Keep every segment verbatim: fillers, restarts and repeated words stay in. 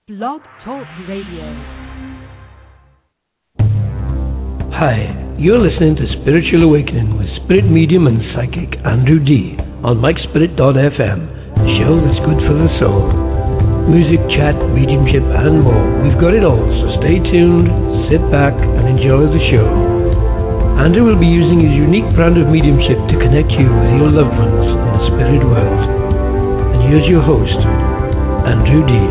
Blog Talk Radio. Hi, you're listening to Spiritual Awakening with Spirit Medium and Psychic Andrew D. on Mike Spirit dot f m, the show that's good for the soul. Music, chat, mediumship, and more. We've got it all, so stay tuned, sit back, and enjoy the show. Andrew will be using his unique brand of mediumship to connect you with your loved ones in the spirit world. And here's your host, Andrew D.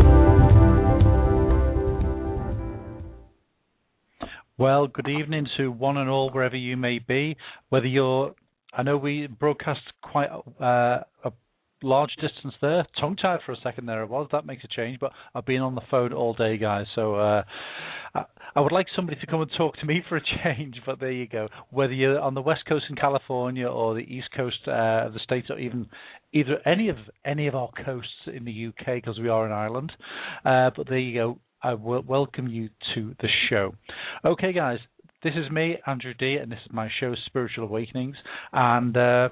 Well, good evening to one and all, wherever you may be. Whether you're, I know we broadcast quite uh, a large distance there. Tongue-tied for a second there it was. That makes a change, but I've been on the phone all day, guys. So uh, I, I would like somebody to come and talk to me for a change, but there you go. Whether you're on the West Coast in California or the East Coast uh, of the States, or even either any of any of our coasts in the U K, because we are an island. Uh, but there you go. I will welcome you to the show. Okay, guys, this is me, Andrew D, and this is my show, Spiritual Awakenings. And, uh,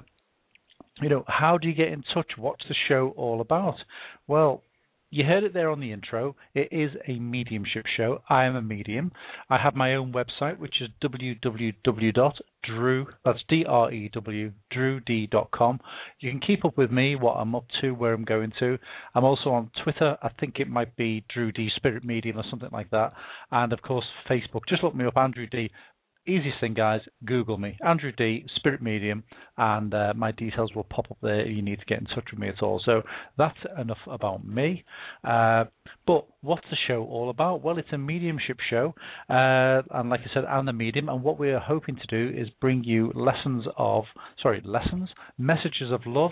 you know, how do you get in touch? What's the show all about? Well, you heard it there on the intro. It is a mediumship show. I am a medium. I have my own website, which is w w w dot drew, that's D R E W, drew d dot com. You can keep up with me, what I'm up to, where I'm going to. I'm also on Twitter. I think it might be Drew D Spirit Medium or something like that. And, of course, Facebook. Just look me up, Andrew D. Easiest thing, guys, Google me, Andrew D, Spirit Medium, and uh, my details will pop up there if you need to get in touch with me at all. So that's enough about me. Uh, but what's the show all about? Well, it's a mediumship show, uh, and like I said, I'm the medium, and what we're hoping to do is bring you lessons of, sorry, lessons, messages of love,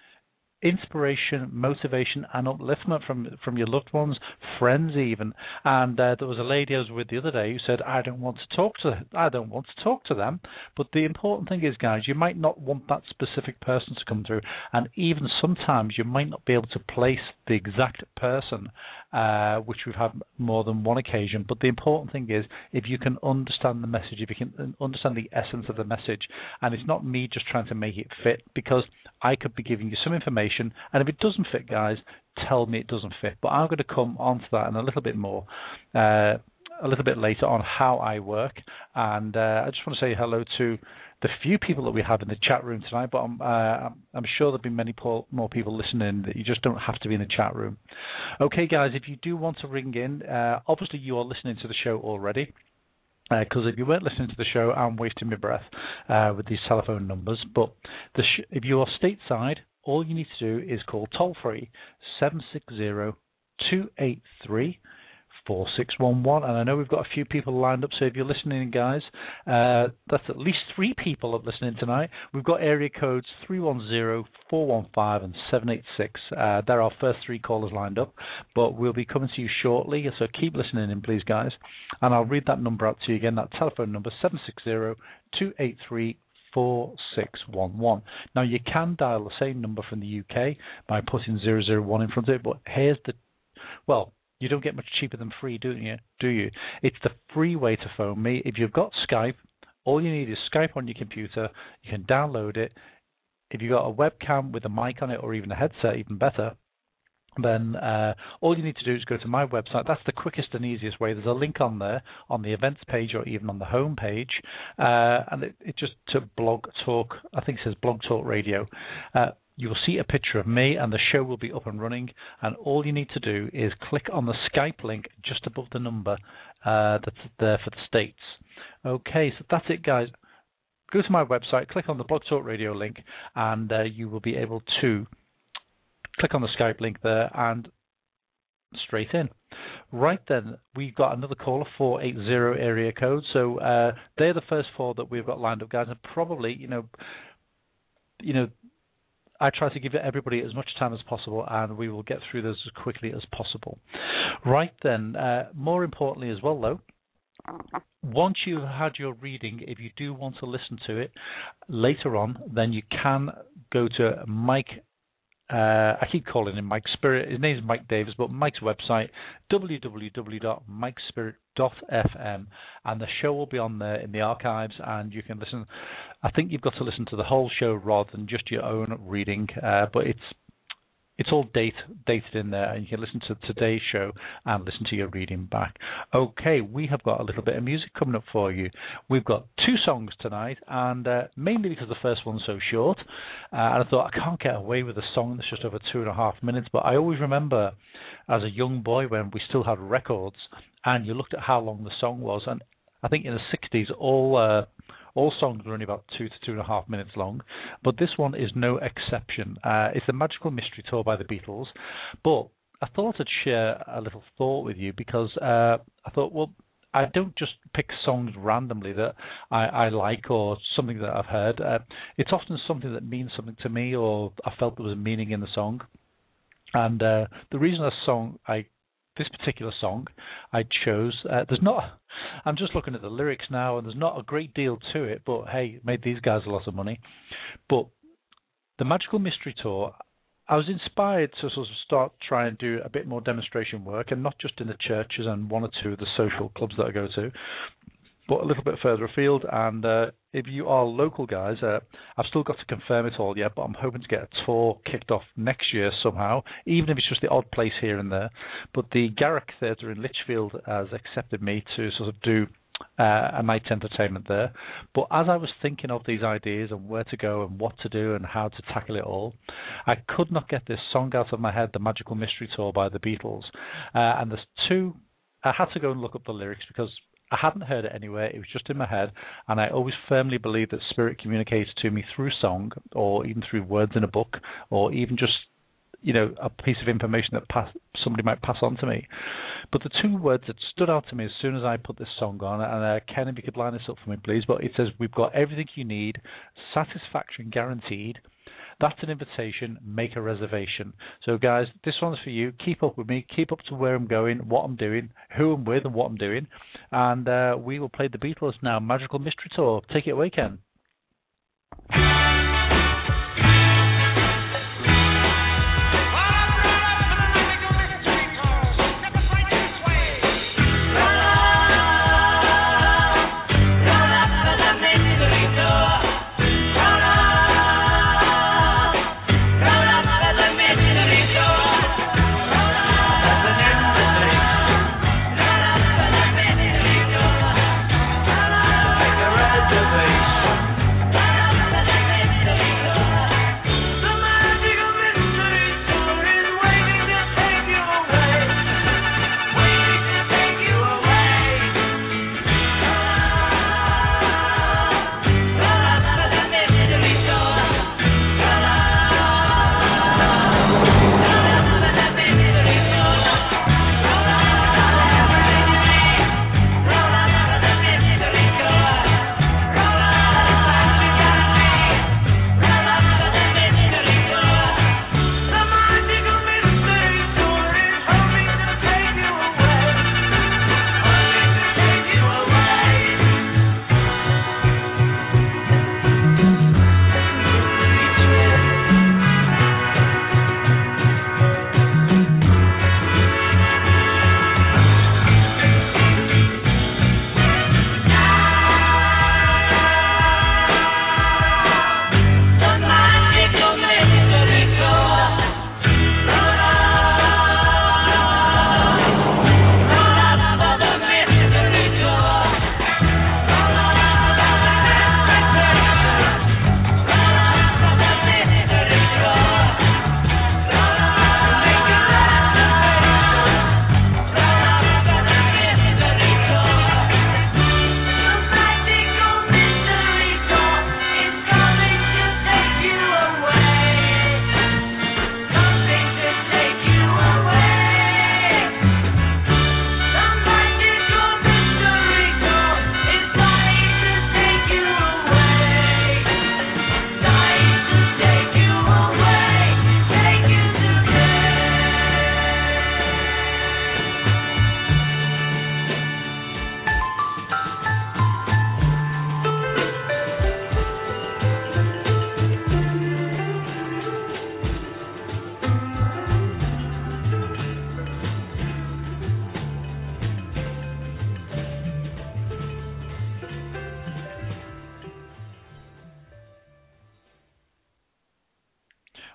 inspiration, motivation, and upliftment from from your loved ones, friends, even. And uh, there was a lady I was with the other day who said, "I don't want to talk to, I don't want to talk to them." But the important thing is, guys, you might not want that specific person to come through, and even sometimes you might not be able to place the exact person, uh, which we've had more than one occasion. But the important thing is, if you can understand the message, if you can understand the essence of the message, and it's not me just trying to make it fit, because I could be giving you some information, and if it doesn't fit, guys, tell me it doesn't fit. But I'm going to come onto that in a little bit more, uh, a little bit later on how I work. And uh, I just want to say hello to the few people that we have in the chat room tonight, but I'm, uh, I'm sure there'll be many more people listening that you just don't have to be in the chat room. Okay, guys, if you do want to ring in, uh, obviously you are listening to the show already. Because uh, if you weren't listening to the show, I'm wasting my breath uh, with these telephone numbers. But the sh- if you are stateside, all you need to do is call toll-free seven six zero, two eight three, four six one one. And I know we've got a few people lined up, so if you're listening, guys, uh, that's at least three people that are listening tonight. We've got area codes three one zero, four one five and seven eight six. Uh, they're our first three callers lined up, but we'll be coming to you shortly, so keep listening in, please, guys. And I'll read that number out to you again, that telephone number, seven six zero, two eight three, four six one one. Now, you can dial the same number from the U K by putting zero zero one in front of it, but here's the, well, you don't get much cheaper than free, do you? Do you? It's the free way to phone me. If you've got Skype, all you need is Skype on your computer. You can download it. If you've got a webcam with a mic on it, or even a headset, even better, then uh, all you need to do is go to my website. That's the quickest and easiest way. There's a link on there on the events page or even on the home page, uh, and it, it just to Blog Talk. I think it says Blog Talk Radio. Uh, you will see a picture of me, and the show will be up and running. And all you need to do is click on the Skype link just above the number uh, that's there for the States. Okay, so that's it, guys. Go to my website, click on the Blog Talk Radio link, and uh, you will be able to click on the Skype link there and straight in. Right then, we've got another caller, four eight zero area code. So uh, they're the first four that we've got lined up, guys. And probably, you know, you know, I try to give everybody as much time as possible, and we will get through this as quickly as possible. Right then, uh, more importantly as well, though, once you've had your reading, if you do want to listen to it later on, then you can go to Mike. Uh, I keep calling him Mike Spirit. His name is Mike Davis, but Mike's website, w w w dot mike spirit dot f m, and the show will be on there in the archives, and you can listen. I think you've got to listen to the whole show rather than just your own reading, uh, but it's it's all date, dated in there, and you can listen to today's show and listen to your reading back. Okay, we have got a little bit of music coming up for you. We've got two songs tonight, and uh, mainly because the first one's so short, uh, and I thought I can't get away with a song that's just over two and a half minutes, but I always remember as a young boy when we still had records, and you looked at how long the song was, and I think in the sixties, all... Uh, All songs are only about two to two and a half minutes long, but this one is no exception. Uh, it's the Magical Mystery Tour by the Beatles, but I thought I'd share a little thought with you because uh, I thought, well, I don't just pick songs randomly that I, I like or something that I've heard. Uh, it's often something that means something to me or I felt there was a meaning in the song. And uh, the reason a song I This particular song I chose, uh, there's not, I'm just looking at the lyrics now, and there's not a great deal to it, but hey, it made these guys a lot of money. But the Magical Mystery Tour, I was inspired to sort of start trying to do a bit more demonstration work, and not just in the churches and one or two of the social clubs that I go to, but a little bit further afield. And uh, if you are local guys, uh, I've still got to confirm it all yet, but I'm hoping to get a tour kicked off next year somehow, even if it's just the odd place here and there. But the Garrick Theatre in Lichfield has accepted me to sort of do uh, a night's entertainment there. But as I was thinking of these ideas and where to go and what to do and how to tackle it all, I could not get this song out of my head, The Magical Mystery Tour by the Beatles. Uh, and there's two, I had to go and look up the lyrics because I hadn't heard it anywhere. It was just in my head, and I always firmly believe that spirit communicates to me through song, or even through words in a book, or even just, you know, a piece of information that pass, somebody might pass on to me. But the two words that stood out to me as soon as I put this song on, and uh, Ken, if you could line this up for me, please. But it says, "We've got everything you need, satisfaction guaranteed. That's an invitation. Make a reservation." So, guys, this one's for you. Keep up with me. Keep up to where I'm going, what I'm doing, who I'm with, and what I'm doing. And uh, we will play the Beatles now. Magical Mystery Tour. Take it away, Ken. Reservation.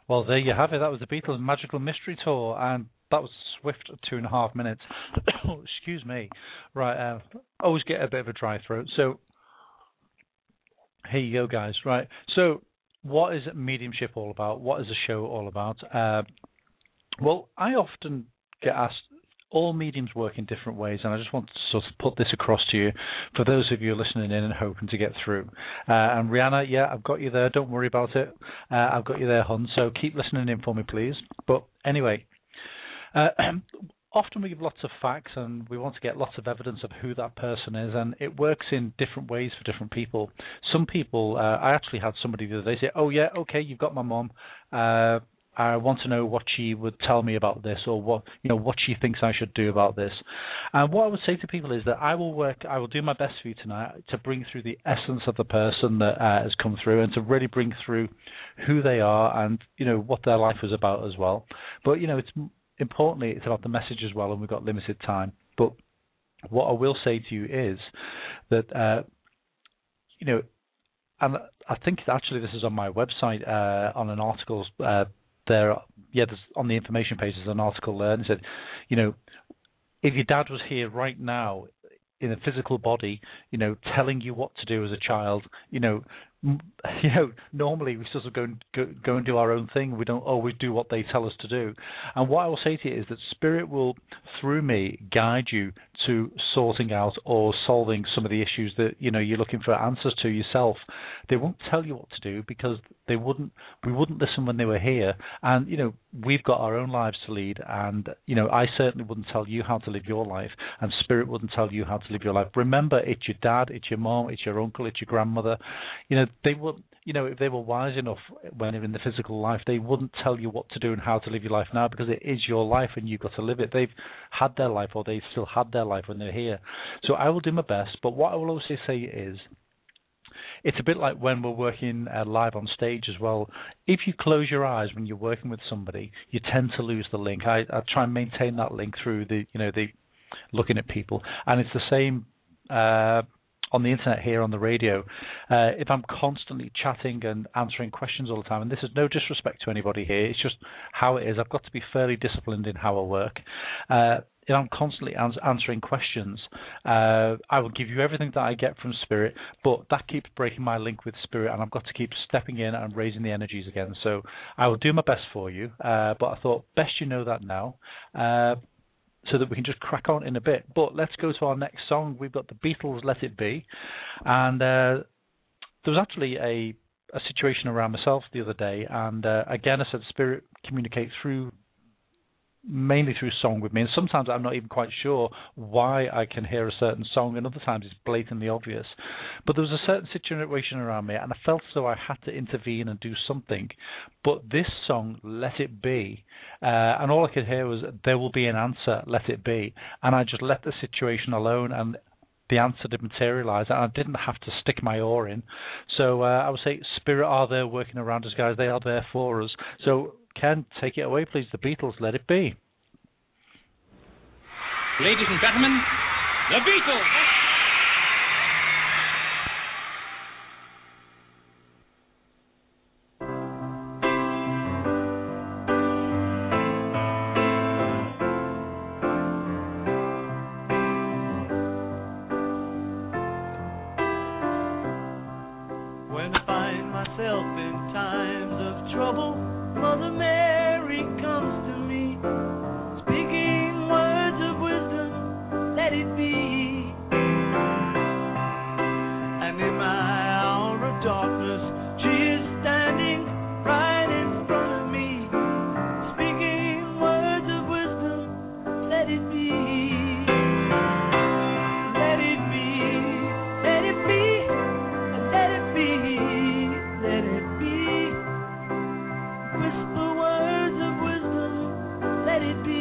Well, there you have it. That was the Beatles' Magical Mystery Tour, and that was a swift two and a half minutes. Oh, excuse me. Right, uh, always get a bit of a dry throat. So here you go, guys. Right. So what is mediumship all about? What is the show all about? Uh, well, I often get asked, all mediums work in different ways, and I just want to sort of put this across to you for those of you listening in and hoping to get through. Uh, and Rihanna, yeah, I've got you there. Don't worry about it. Uh, I've got you there, hon. So keep listening in for me, please. But anyway, uh, often we give lots of facts and we want to get lots of evidence of who that person is, and it works in different ways for different people. Some people, uh, I actually had somebody the other day say, oh, yeah, okay, you've got my mom. Uh, I want to know what she would tell me about this, or what you know what she thinks I should do about this. And what I would say to people is that I will work, I will do my best for you tonight to bring through the essence of the person that uh, has come through, and to really bring through who they are and you know what their life was about as well. But you know, it's importantly it's about the message as well, and we've got limited time. But what I will say to you is that uh, you know, and I think actually this is on my website uh, on an article. Uh, There, yeah, there's, on the information page there's an article there, and it said, you know, if your dad was here right now in a physical body, you know, telling you what to do as a child, you know, m- you know, normally we sort of go and go, go and do our own thing. We don't always do what they tell us to do. And what I will say to you is that Spirit will, through me, guide you to sorting out or solving some of the issues that you know you're looking for answers to yourself. They won't tell you what to do because they wouldn't. We wouldn't listen when they were here. And you know we've got our own lives to lead. And you know I certainly wouldn't tell you how to live your life, and Spirit wouldn't tell you how to live your life. Remember, it's your dad, it's your mom, it's your uncle, it's your grandmother. You know they would. You know, if they were wise enough when they're in the physical life, they wouldn't tell you what to do and how to live your life now, because it is your life and you've got to live it. They've had their life, or they've still had their life when they're here. So I will do my best, but what I will also say is, it's a bit like when we're working uh, live on stage as well. If you close your eyes when you're working with somebody, you tend to lose the link. I, I try and maintain that link through the, you know, the looking at people, and it's the same uh, on the internet here on the radio. Uh, if I'm constantly chatting and answering questions all the time, and this is no disrespect to anybody here, it's just how it is. I've got to be fairly disciplined in how I work. Uh, if I'm constantly ans- answering questions, uh, I will give you everything that I get from Spirit, but that keeps breaking my link with Spirit, and I've got to keep stepping in and raising the energies again. So I will do my best for you, uh, but I thought best you know that now. Uh, so that we can just crack on in a bit. But let's go to our next song. We've got the Beatles' Let It Be. And uh, there was actually a, a situation around myself the other day. And uh, again, I said Spirit communicates through, mainly through song with me. And sometimes I'm not even quite sure why I can hear a certain song, and other times it's blatantly obvious. But there was a certain situation around me, and I felt as though I had to intervene and do something. But this song, Let It Be, uh, and all I could hear was, there will be an answer, let it be. And I just let the situation alone, and the answer did materialize, and I didn't have to stick my oar in. So uh, I would say, Spirit are there working around us, guys. They are there for us. So Ken, take it away, please. The Beatles, Let It Be. Ladies and gentlemen, the Beatles! When I find myself in times of trouble, Mother Mary comes to me, speaking words of wisdom, let it be. And in my hour of darkness, she is standing right in front of me, speaking words of wisdom, let it be. Let it be, let it be, let it be, let it be. Whisper words of wisdom, let it be.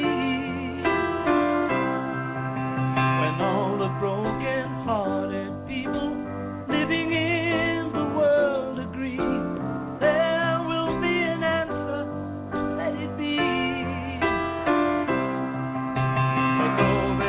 When all the broken-hearted people living in the world agree, there will be an answer, let it be. Although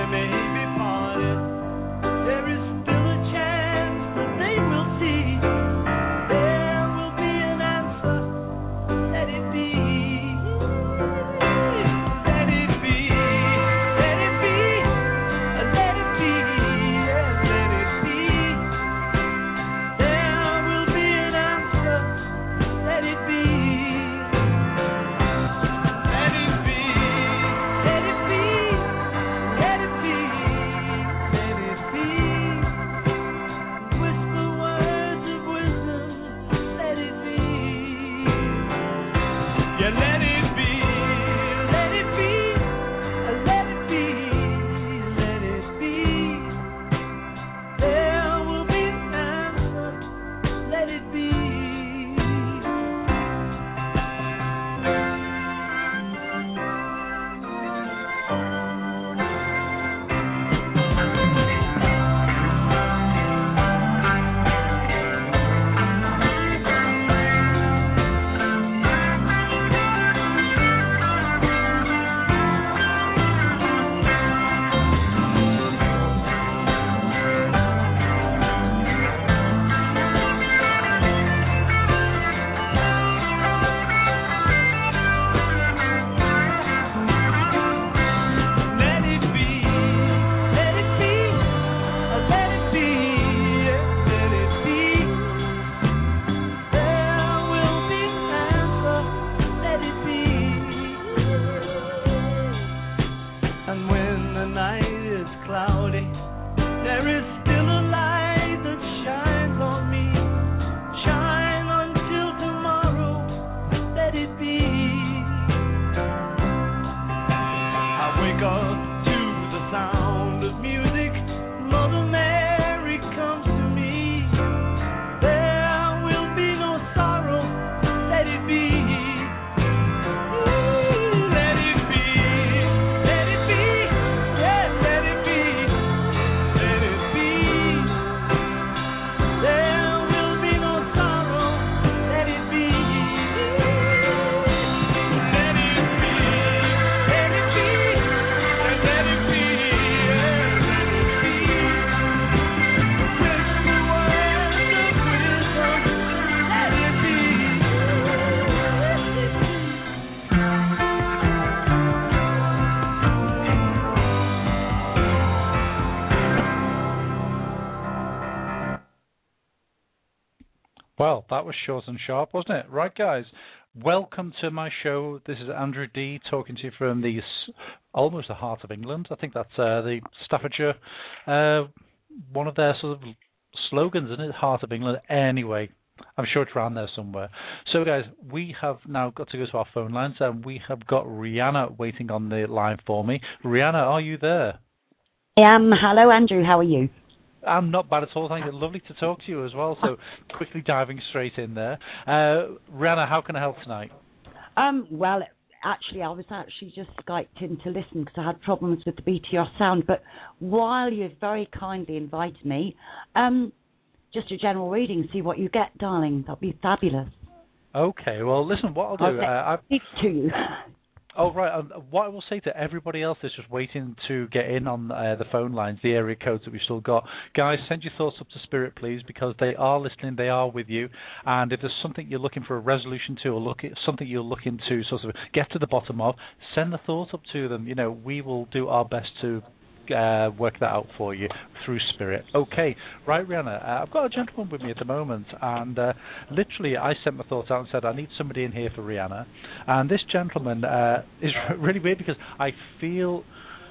the night is cloudy, there is still a light that shines on me. Shine until tomorrow, let it be. I wake up to the sound of music. Mother Mary comes to me. There will be no sorrow, let it be. Well, that was short and sharp, wasn't it? Right, guys, welcome to my show. This is Andrew D talking to you from the almost the heart of England. I think that's uh, the Staffordshire, uh, one of their sort of slogans, isn't it? Heart of England. Anyway, I'm sure it's around there somewhere. So, guys, we have now got to go to our phone lines, and we have got Rihanna waiting on the line for me. Rihanna, are you there? I am. Hello, Andrew. How are you? I'm not bad at all, thank you. Lovely to talk to you as well. So quickly diving straight in there. Uh, Rihanna, how can I help tonight? Um, well, actually, I was actually just Skyped in to listen because I had problems with the B T R sound. But while you've very kindly invited me, um, just a general reading, see what you get, darling. That'd be fabulous. Okay, well, listen, what I'll do... I'll uh, speak to you. Oh, right. Um, what I will say to everybody else that's just waiting to get in on uh, the phone lines, the area codes that we've still got, guys, send your thoughts up to Spirit, please, because they are listening, they are with you. And if there's something you're looking for a resolution to or look at something you're looking to sort of get to the bottom of, send the thought up to them. You know, we will do our best to Uh, work that out for you through Spirit. Okay, right, Rihanna, uh, I've got a gentleman with me at the moment, and uh, literally I sent my thoughts out and said I need somebody in here for Rihanna, and this gentleman uh, is really weird because I feel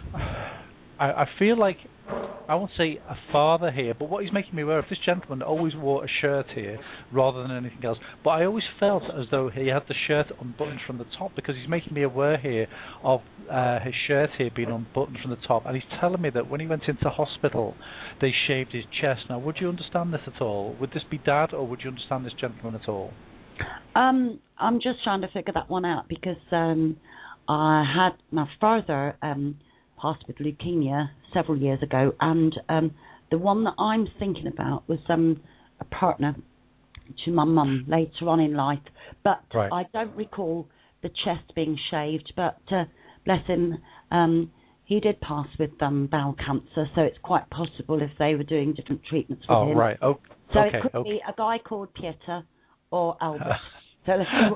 I, I feel like I won't say a father here, but what he's making me aware of, this gentleman always wore a shirt here rather than anything else. But I always felt as though he had the shirt unbuttoned from the top because he's making me aware here of uh, his shirt here being unbuttoned from the top. And he's telling me that when he went into hospital, they shaved his chest. Now, would you understand this at all? Would this be Dad, or would you understand this gentleman at all? Um, I'm just trying to figure that one out because um, I had my father... Um, passed with leukemia several years ago, and um, the one that I'm thinking about was um, a partner to my mum later on in life, but right. I don't recall the chest being shaved, but uh, bless him, um, he did pass with um, bowel cancer, so it's quite possible if they were doing different treatments with oh, him. Oh, right. Oh, so okay. it could okay. be a guy called Pieter or Albert. So let's see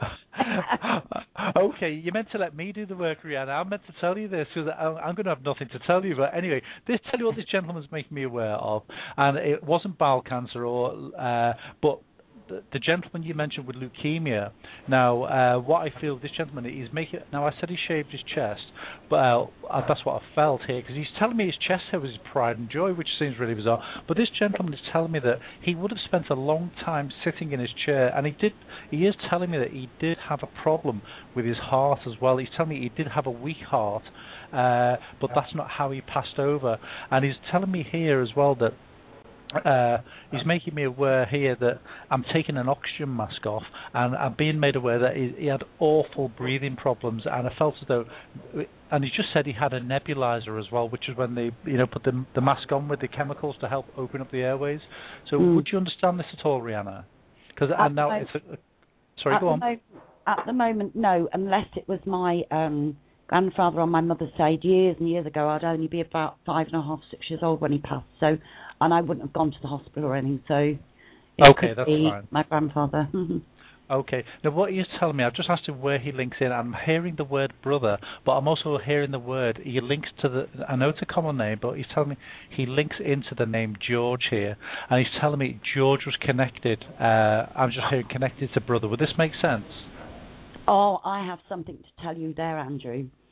what okay, you meant to let me do the work, Rihanna. I meant to tell you this because I'm going to have nothing to tell you. But anyway, this tell you what this gentleman's making me aware of, and it wasn't bowel cancer, or uh, but the, the gentleman you mentioned with leukemia. Now, uh, what I feel this gentleman is making. Now, I said he shaved his chest, but uh, that's what I felt here because he's telling me his chest hair was his pride and joy, which seems really bizarre. But this gentleman is telling me that he would have spent a long time sitting in his chair, and he did. He is telling me that he did have a problem with his heart as well. He's telling me he did have a weak heart, uh, but that's not how he passed over. And he's telling me here as well that Uh, he's making me aware here that I'm taking an oxygen mask off, and I'm being made aware that he, he had awful breathing problems, and I felt as though, and he just said he had a nebulizer as well, which is when they, you know, put the, the mask on with the chemicals to help open up the airways. So mm. would you understand this at all, Rihanna? Because and now moment, it's a, sorry, go on. Mo- at the moment, no, unless it was my um, grandfather on my mother's side years and years ago. I'd only be about five and a half, six years old when he passed. So. And I wouldn't have gone to the hospital or anything, so it okay, could that's be fine. my grandfather. Okay. Now, what he's telling me, I've just asked him where he links in. I'm hearing the word brother, but I'm also hearing the word, he links to the, I know it's a common name, but he's telling me he links into the name George here, and he's telling me George was connected. Uh, I'm just hearing connected to brother. Would this make sense? Oh, I have something to tell you there, Andrew.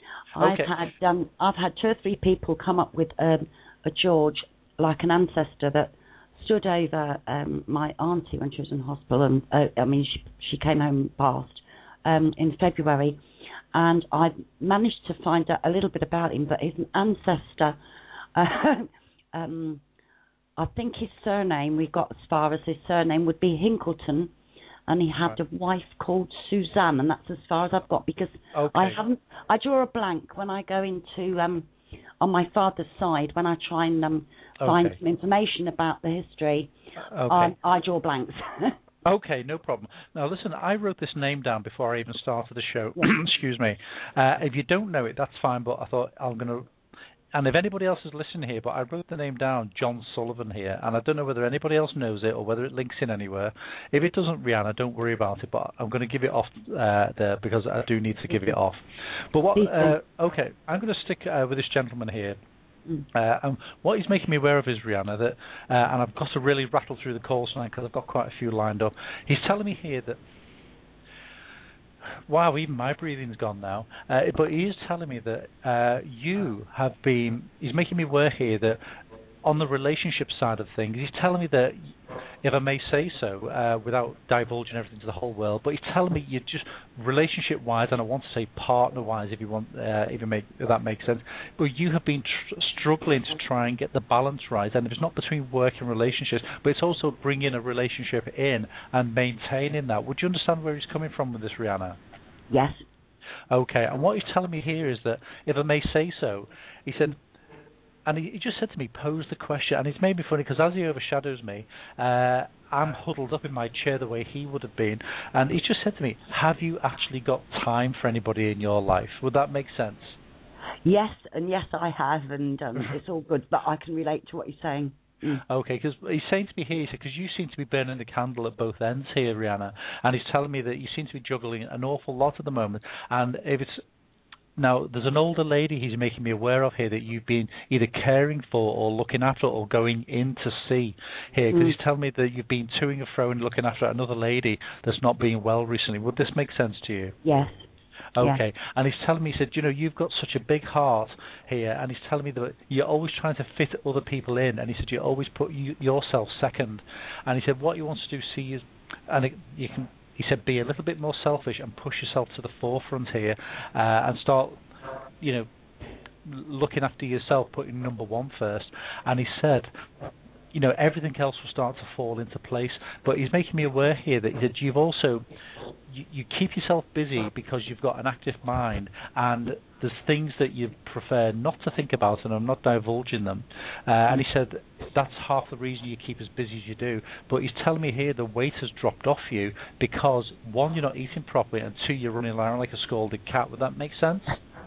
I've Okay. had um, I've had two or three people come up with um, a George, like an ancestor that stood over um, my auntie when she was in hospital, and uh, I mean she she came home and passed um, in February, and I managed to find out a little bit about him. But he's an ancestor. Uh, um, I think his surname, we got as far as his surname would be Hinkleton, and he had Right. a wife called Suzanne, and that's as far as I've got, because Okay. I haven't. I draw a blank when I go into um, on my father's side when I try and um, find Okay. some information about the history. Okay. Um, I draw blanks. Okay, no problem. Now, listen, I wrote this name down before I even started the show. Yeah. Excuse me. Uh, if you don't know it, that's fine, but I thought I'm going to... And if anybody else is listening here, but I wrote the name down, John Sullivan here, and I don't know whether anybody else knows it or whether it links in anywhere. If it doesn't, Rihanna, don't worry about it, but I'm going to give it off uh, there because I do need to give it off. But what... Uh, okay, I'm going to stick uh, with this gentleman here. Uh, and what he's making me aware of is, Rihanna, that, uh, and I've got to really rattle through the calls tonight because I've got quite a few lined up. He's telling me here that, wow, even my breathing's gone now. Uh, but he is telling me that uh, you have been, he's making me aware here that on the relationship side of things, he's telling me that, if I may say so, uh, without divulging everything to the whole world, but he's telling me you just relationship-wise, and I want to say partner-wise, if you want, uh, if, you make, if that makes sense, but you have been tr- struggling to try and get the balance right, and it's not between work and relationships, but it's also bringing a relationship in and maintaining that. Would you understand where he's coming from with this, Rihanna? Yes. Okay, and what he's telling me here is that, if I may say so, he said, and he, he just said to me, pose the question, and it's made me funny because as he overshadows me, uh, I'm huddled up in my chair the way he would have been, and he just said to me, have you actually got time for anybody in your life? Would that make sense? Yes, and yes, I have, and um, it's all good, but I can relate to what you're saying. Mm. Okay, because he's saying to me here, he said, because you seem to be burning the candle at both ends here, Rihanna, and he's telling me that you seem to be juggling an awful lot at the moment, and if it's now, there's an older lady he's making me aware of here that you've been either caring for or looking after or going in to see here, because mm. he's telling me that you've been toing and fro and looking after another lady that's not been well recently. Would this make sense to you? Yes. Okay, yes. And he's telling me, he said, you know, you've got such a big heart here, and he's telling me that you're always trying to fit other people in, and he said you always put you, yourself second, and he said what you want to do, see is, and it, you can... He said, be a little bit more selfish and push yourself to the forefront here uh, and start, you know, looking after yourself, putting number one first. And he said, you know, everything else will start to fall into place. But he's making me aware here that, that you've also, you, you keep yourself busy because you've got an active mind, and there's things that you prefer not to think about, and I'm not divulging them. Uh, and he said that's half the reason you keep as busy as you do. But he's telling me here the weight has dropped off you because, one, you're not eating properly, and two, you're running around like a scalded cat. Would that make sense?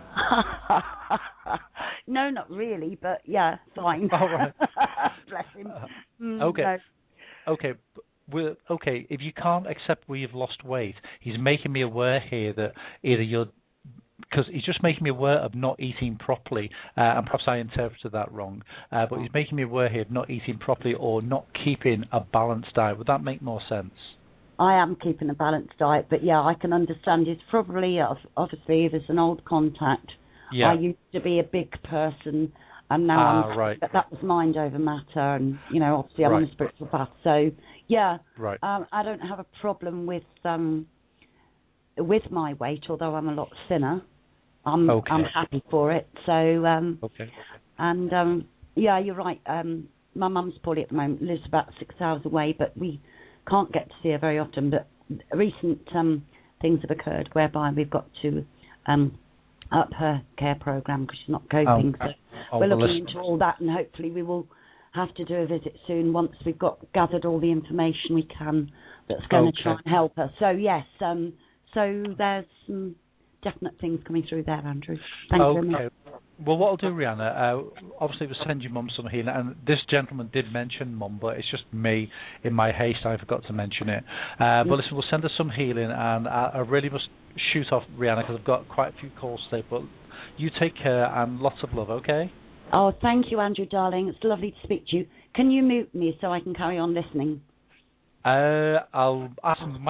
No, not really, but yeah, fine. Oh, right. Bless him. Mm, okay. No. Okay. We're, okay, if you can't accept where you've lost weight, he's making me aware here that either you're, because he's just making me aware of not eating properly, uh, and perhaps I interpreted that wrong, uh, but he's making me aware here of not eating properly or not keeping a balanced diet. Would that make more sense? I am keeping a balanced diet, but yeah, I can understand it's probably, obviously, there's an old contact. Yeah. I used to be a big person, and now ah, I'm, right. but that was mind over matter, and, you know, obviously I'm right. on a spiritual path, so, yeah, right. um, I don't have a problem with um, with my weight, although I'm a lot thinner. I'm, okay. I'm happy for it, so, um, okay. and, um, yeah, you're right, um, my mum's poorly at the moment, lives about six hours away, but we can't get to see her very often, but recent um, things have occurred whereby we've got to um, up her care programme because she's not coping. Oh, so oh, we're well, looking listen. into all that, and hopefully we will have to do a visit soon once we've got gathered all the information we can that's going okay. to try and help her. So, yes, um, so there's some definite things coming through there, Andrew. Thank okay. you very much. Well, what I'll do, Rihanna, uh, obviously we'll send your mum some healing, and this gentleman did mention mum, but it's just me, in my haste, I forgot to mention it. Uh, but listen, we'll send her some healing, and I, I really must shoot off, Rihanna, because I've got quite a few calls today, but you take care, and lots of love, okay? Oh, thank you, Andrew, darling. It's lovely to speak to you. Can you mute me so I can carry on listening? Uh, I'll ask Mike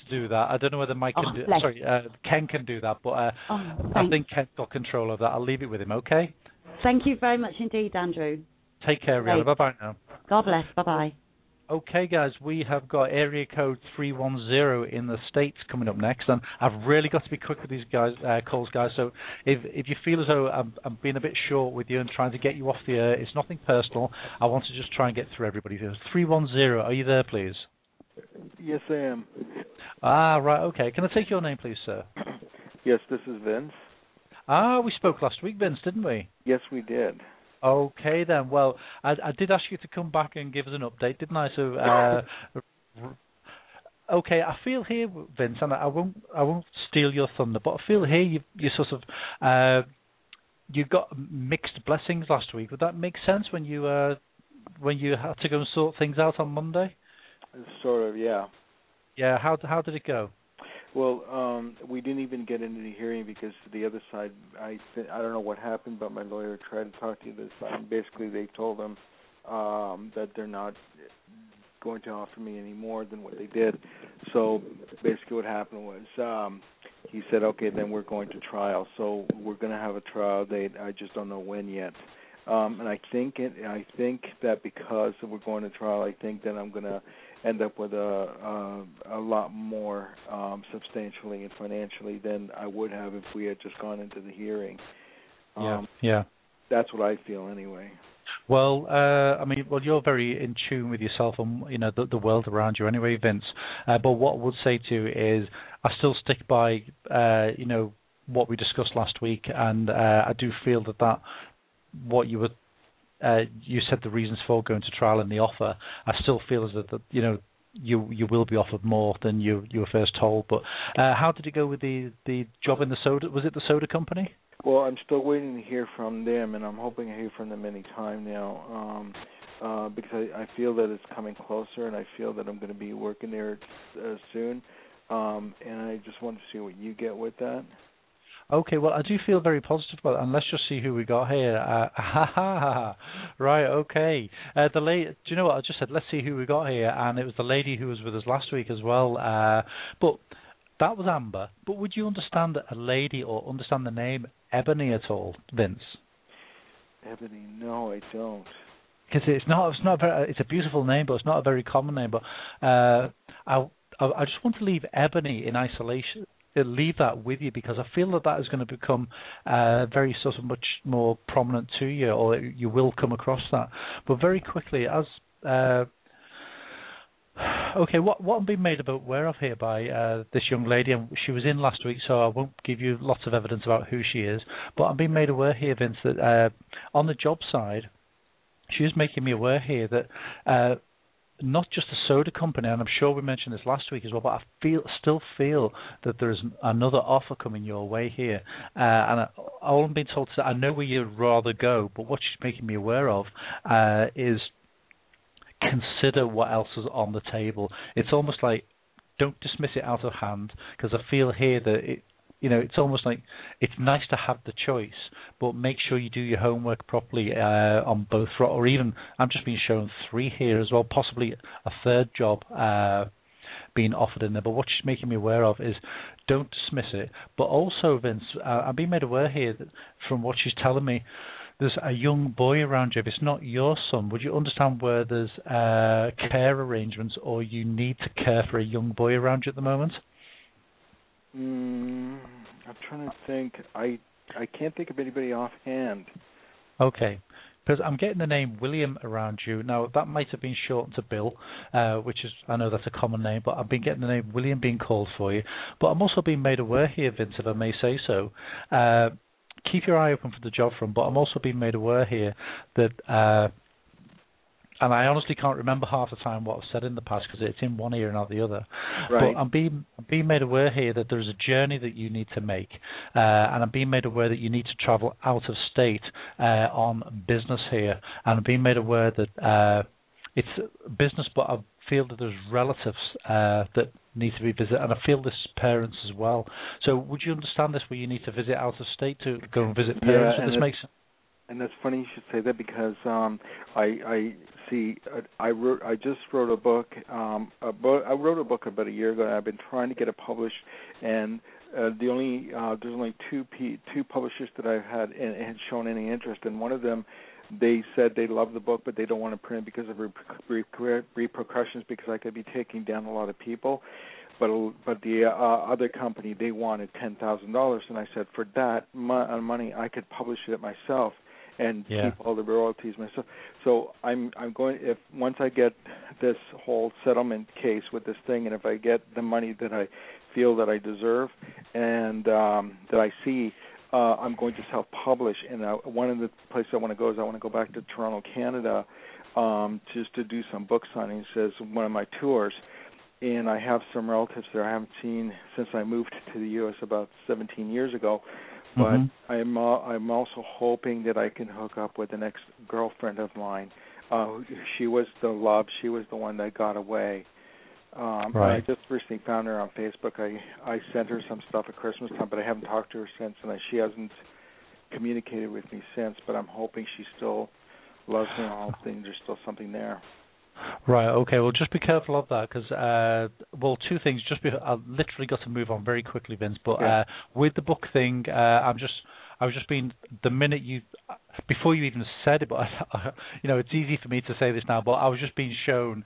do that. I don't know whether Mike Oh, can do. bless. Sorry, uh, Ken can do that, but uh, Oh, I thanks. think Ken's got control of that. I'll leave it with him. Okay. Thank you very much indeed, Andrew. Take care, Rihanna. Bye bye now. God bless. Bye-bye. Okay, guys, we have got area code three one zero in the States coming up next, and I've really got to be quick with these guys uh, calls, guys. So if if you feel as though I'm, I'm being a bit short with you and trying to get you off the air, it's nothing personal. I want to just try and get through everybody. three one zero, are you there, please? Yes, I am. Ah, right, okay. Can I take your name, please, sir? Yes, this is Vince. Ah, we spoke last week, Vince, didn't we? Yes, we did. Okay then. Well, I, I did ask you to come back and give us an update, didn't I? So, uh, okay, I feel here, Vince, and I won't, I won't steal your thunder, but I feel here you, you sort of, uh, you got mixed blessings last week. Would that make sense when you, uh, when you had to go and sort things out on Monday? Sort of, yeah. Yeah. How how did it go? Well, um, we didn't even get into the hearing because the other side, I th- I don't know what happened, but my lawyer tried to talk to the other side, and basically they told them um, that they're not going to offer me any more than what they did. So basically what happened was um, he said, okay, then we're going to trial. So we're going to have a trial date. I just don't know when yet. Um, and I think it, I think that because we're going to trial, I think that I'm going to end up with a a, a lot more um, substantially and financially than I would have if we had just gone into the hearing. Um, Yeah. Yeah. That's what I feel anyway. Well, uh, I mean, well, you're very in tune with yourself and you know the, the world around you, anyway, Vince. Uh, but what I would say to you is, I still stick by, uh, you know, what we discussed last week, and uh, I do feel that that what you were, uh, you said the reasons for going to trial and the offer. I still feel as that, that you know you you will be offered more than you you were first told. But uh, how did it go with the the job in the soda? Was it the soda company? Well, I'm still waiting to hear from them, and I'm hoping to hear from them any time now, um, uh, because I, I feel that it's coming closer, and I feel that I'm going to be working there uh, soon, um, and I just want to see what you get with that. Okay, well, I do feel very positive about it, and let's just see who we got here. Uh, ha, ha, ha. Right, okay. Uh, the lady, do you know what I just said? Let's see who we got here, and it was the lady who was with us last week as well. Uh, but that was Amber. But would you understand a lady or understand the name Ebony at all, Vince? Ebony, no, I don't. Because it's not, it's not very, it's a beautiful name, but it's not a very common name. But uh, I, I just want to leave Ebony in isolation. Leave that with you, because I feel that that is going to become uh, very sort of much more prominent to you, or you will come across that. But very quickly, as uh, okay, what what I'm being made aware of here by uh, this young lady, and she was in last week, so I won't give you lots of evidence about who she is. But I'm being made aware here, Vince, that uh, on the job side, she is making me aware here that. Uh, not just a soda company, and I'm sure we mentioned this last week as well, but I feel still feel that there's another offer coming your way here. Uh, and I, all I'm being told is that I know where you'd rather go, but what she's making me aware of uh, is consider what else is on the table. It's almost like don't dismiss it out of hand, because I feel here that it, you know, it's almost like it's nice to have the choice, but make sure you do your homework properly uh, on both, or even I'm just being shown three here as well, possibly a third job uh, being offered in there. But what she's making me aware of is don't dismiss it. But also, Vince, uh, I'm being made aware here that from what she's telling me, there's a young boy around you. If it's not your son, would you understand where there's uh, care arrangements, or you need to care for a young boy around you at the moment? Mm, I'm trying to think. I I can't think of anybody offhand. Okay, because I'm getting the name William around you. Now, that might have been shortened to Bill, uh, which is, I know that's a common name, but I've been getting the name William being called for you. But I'm also being made aware here, Vince, if I may say so. Uh, keep your eye open for the job front, but I'm also being made aware here that... Uh, And I honestly can't remember half the time what I've said in the past, because it's in one ear and out the other. Right. But I'm being, being made aware here that there's a journey that you need to make. Uh, and I'm being made aware that you need to travel out of state uh, on business here. And I'm being made aware that uh, it's business, but I feel that there's relatives uh, that need to be visited. And I feel this parents as well. So would you understand this, where you need to visit out of state to go and visit parents? Yeah, Would this and make sense? And that's funny you should say that because um, I, I see. I wrote. I just wrote a book. Um, a book. I wrote a book about a year ago. And I've been trying to get it published, and uh, the only uh, there's only two P, two publishers that I've had and had shown any interest. And one of them, they said they love the book, but they don't want to print it because of reper- repercussions. Because I could be taking down a lot of people. But but the uh, other company, they wanted ten thousand dollars, and I said for that mo- money I could publish it myself and yeah. keep all the royalties myself. So I'm I'm going if once I get this whole settlement case with this thing, and if I get the money that I feel that I deserve and um, that I see, uh, I'm going to self-publish. And uh, one of the places I want to go is I want to go back to Toronto, Canada, um, just to do some book signings as one of my tours. And I have some relatives there I haven't seen since I moved to the U S about seventeen years ago. But mm-hmm. I'm uh, I'm also hoping that I can hook up with an ex-girlfriend of mine. Uh, she was the love. She was the one that got away. Um, right. I just recently found her on Facebook. I, I sent her some stuff at Christmas time, but I haven't talked to her since, and I, she hasn't communicated with me since. But I'm hoping she still loves me, and I'm hoping there's still something there. Right, okay, well, just be careful of that, because, uh, well, two things, just be, I've literally got to move on very quickly, Vince, but yeah. uh, with the book thing, uh, I'm just, I was just being, the minute you, before you even said it, but, I, you know, it's easy for me to say this now, but I was just being shown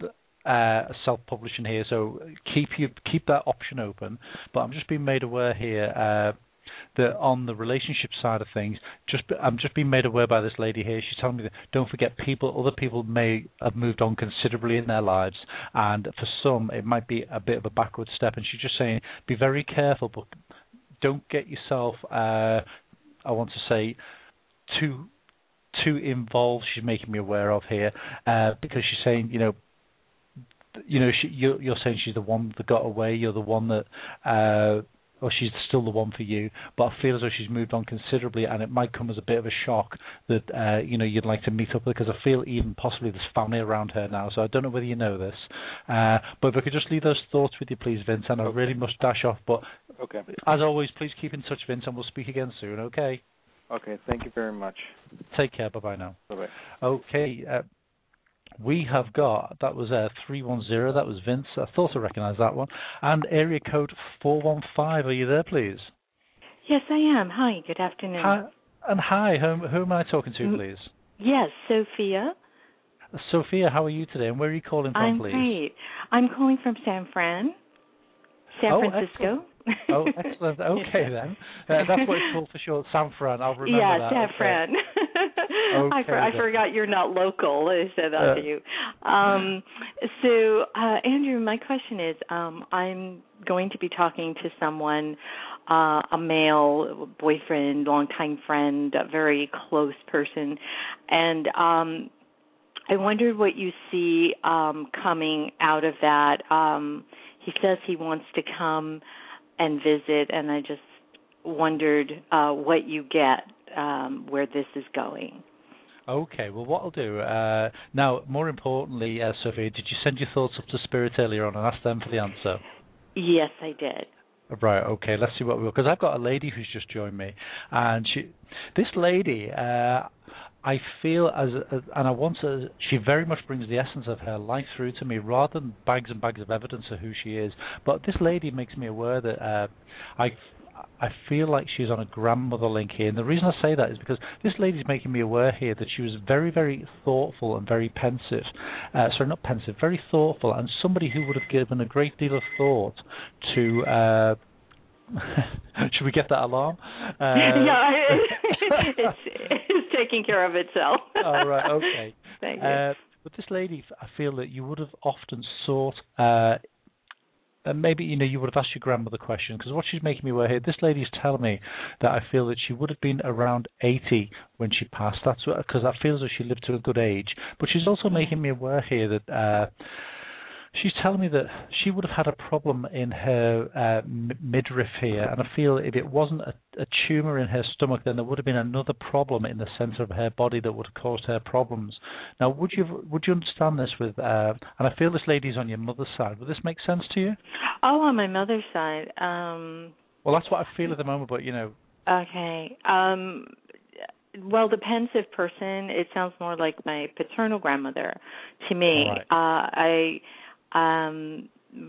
uh, self-publishing here, so keep you, keep that option open, but I'm just being made aware here, uh, that on the relationship side of things, just I'm just being made aware by this lady here. She's telling me that don't forget, people, other people may have moved on considerably in their lives, and for some it might be a bit of a backward step. And she's just saying, be very careful, but don't get yourself, uh, I want to say, too too involved. She's making me aware of here uh, because she's saying, you know, you know, she, you're, you're saying she's the one that got away. You're the one that. Uh, or she's still the one for you, but I feel as though she's moved on considerably, and it might come as a bit of a shock that, uh, you know, you'd like to meet up with, because I feel even possibly there's family around her now, so I don't know whether you know this. Uh, but if I could just leave those thoughts with you, please, Vince, and I okay. really must dash off, but okay. as always, please keep in touch, Vince, and we'll speak again soon, okay? Okay, thank you very much. Take care, bye-bye now. Bye-bye. Okay, uh, we have got, that was uh, three one zero, that was Vince. I thought I recognised that one. And area code four one five, are you there, please? Yes, I am. Hi, good afternoon. Hi, and hi, who, who am I talking to, please? Yes, Sophia. Sophia, how are you today, and where are you calling from, I'm please? I'm great. I'm calling from San Fran, San oh, Francisco. Excellent. Oh, excellent. Okay, then. Uh, that's what it's called for short, San Fran. I'll remember yeah, that. San okay. Fran. okay, I, for, I forgot you're not local. I said that uh, to you. Um, so, uh, Andrew, my question is, um, I'm going to be talking to someone, uh, a male boyfriend, longtime friend, a very close person, and um, I wondered what you see um, coming out of that. Um, he says he wants to come and visit, and I just wondered uh, what you get, um, where this is going. Okay, well, what I'll do, uh, now, more importantly, uh, Sophia, did you send your thoughts up to Spirit earlier on and ask them for the answer? Yes, I did. Right, okay, let's see what we will, because I've got a lady who's just joined me, and she, this lady, uh, I feel as, as, and I want to, she very much brings the essence of her life through to me, rather than bags and bags of evidence of who she is. But this lady makes me aware that uh, I, I feel like she's on a grandmother link here. And the reason I say that is because this lady's making me aware here that she was very, very thoughtful and very pensive. Uh, sorry, not pensive, very thoughtful, and somebody who would have given a great deal of thought to... Uh, should we get that alarm? Uh, yeah, it's, it's taking care of itself. All right, okay. Thank you. Uh, but this lady, I feel that you would have often sought, uh, and maybe you know you would have asked your grandmother question, because what she's making me aware here, this lady is telling me that I feel that she would have been around eighty when she passed. That's because I feel as though she lived to a good age. But she's also making me aware here that. Uh, She's telling me that she would have had a problem in her uh, midriff here, and I feel if it wasn't a, a tumour in her stomach, then there would have been another problem in the centre of her body that would have caused her problems. Now, would you would you understand this? With uh, and I feel this lady's on your mother's side. Would this make sense to you? Oh, on my mother's side. Um, well, that's what I feel at the moment, but you know. Okay. Um, well, the pensive person, it sounds more like my paternal grandmother to me. Right. Uh, I, um,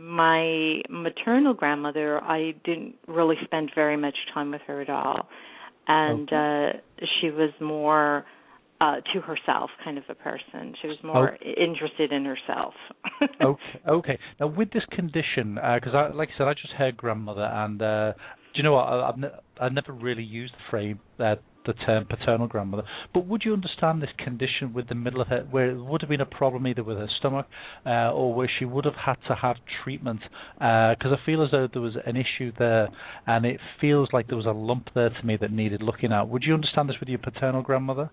my maternal grandmother, I didn't really spend very much time with her at all. And okay. uh, she was more uh, to herself kind of a person. She was more okay. interested in herself. okay. Okay. Now, with this condition, because I, like I said, I just heard grandmother, and uh, do you know what? I, I've, ne- I've never really used the phrase, uh, the term paternal grandmother. But would you understand this condition with the middle of her, where it would have been a problem either with her stomach, uh, or where she would have had to have treatment? Because uh, I feel as though there was an issue there, and it feels like there was a lump there to me that needed looking at. Would you understand this with your paternal grandmother?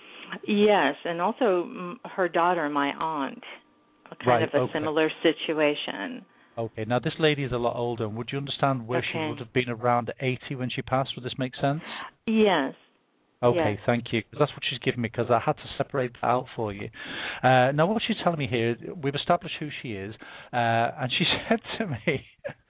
Yes, and also her daughter, my aunt, kind right, of a okay. similar situation. Okay, now this lady is a lot older. And would you understand where okay. she would have been around eighty when she passed? Would this make sense? Yes. Okay, yes. thank you. Because that's what she's given me, because I had to separate that out for you. Uh, now, what she's telling me here, we've established who she is, uh, and she said to me,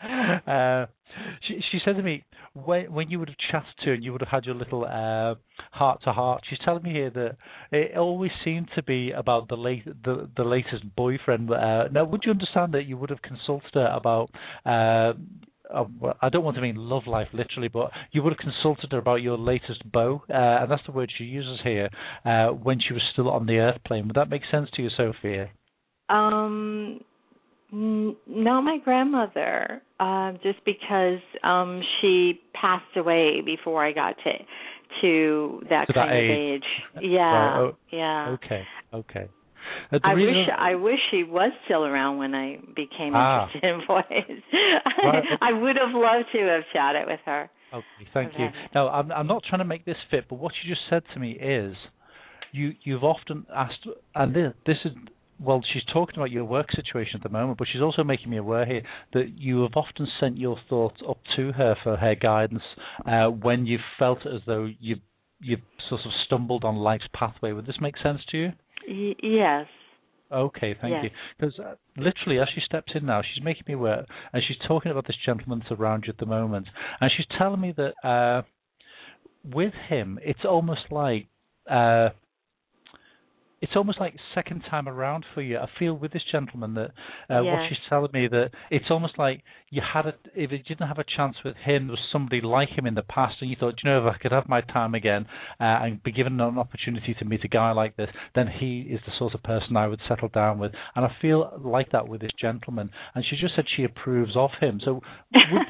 uh, she, she said to me, when, when you would have chatted to her and you would have had your little uh, heart-to-heart, she's telling me here that it always seemed to be about the late, the, the latest boyfriend. Uh, now, would you understand that you would have consulted her about... Uh, Uh, well, I don't want to mean love life literally, but you would have consulted her about your latest beau, uh, and that's the word she uses here, uh, when she was still on the earth plane. Would that make sense to you, Sophia? Um, n- not my grandmother, uh, just because um, she passed away before I got to to that to kind that of age. age. Yeah, right. oh, yeah. Okay, okay. Uh, I wish I wish she was still around when I became ah. interested in voice. Right. I would have loved to have chatted with her. Okay, thank okay. you. Now, I'm, I'm not trying to make this fit, but what you just said to me is, you you've often asked, and this, this is, well, she's talking about your work situation at the moment, but she's also making me aware here that you have often sent your thoughts up to her for her guidance uh, when you've felt as though you've you've sort of stumbled on life's pathway. Would this make sense to you? Y- yes. Okay, thank yes. you. Because uh, literally, as she steps in now, she's making me aware, and she's talking about this gentleman that's around you at the moment, and she's telling me that uh, with him, it's almost like uh, it's almost like second time around for you. I feel with this gentleman that uh, yes. what she's telling me that it's almost like you had a, if you didn't have a chance with him, there was somebody like him in the past, and you thought, you know, if I could have my time again uh, and be given an opportunity to meet a guy like this, then he is the sort of person I would settle down with. And I feel like that with this gentleman. And she just said she approves of him. So would,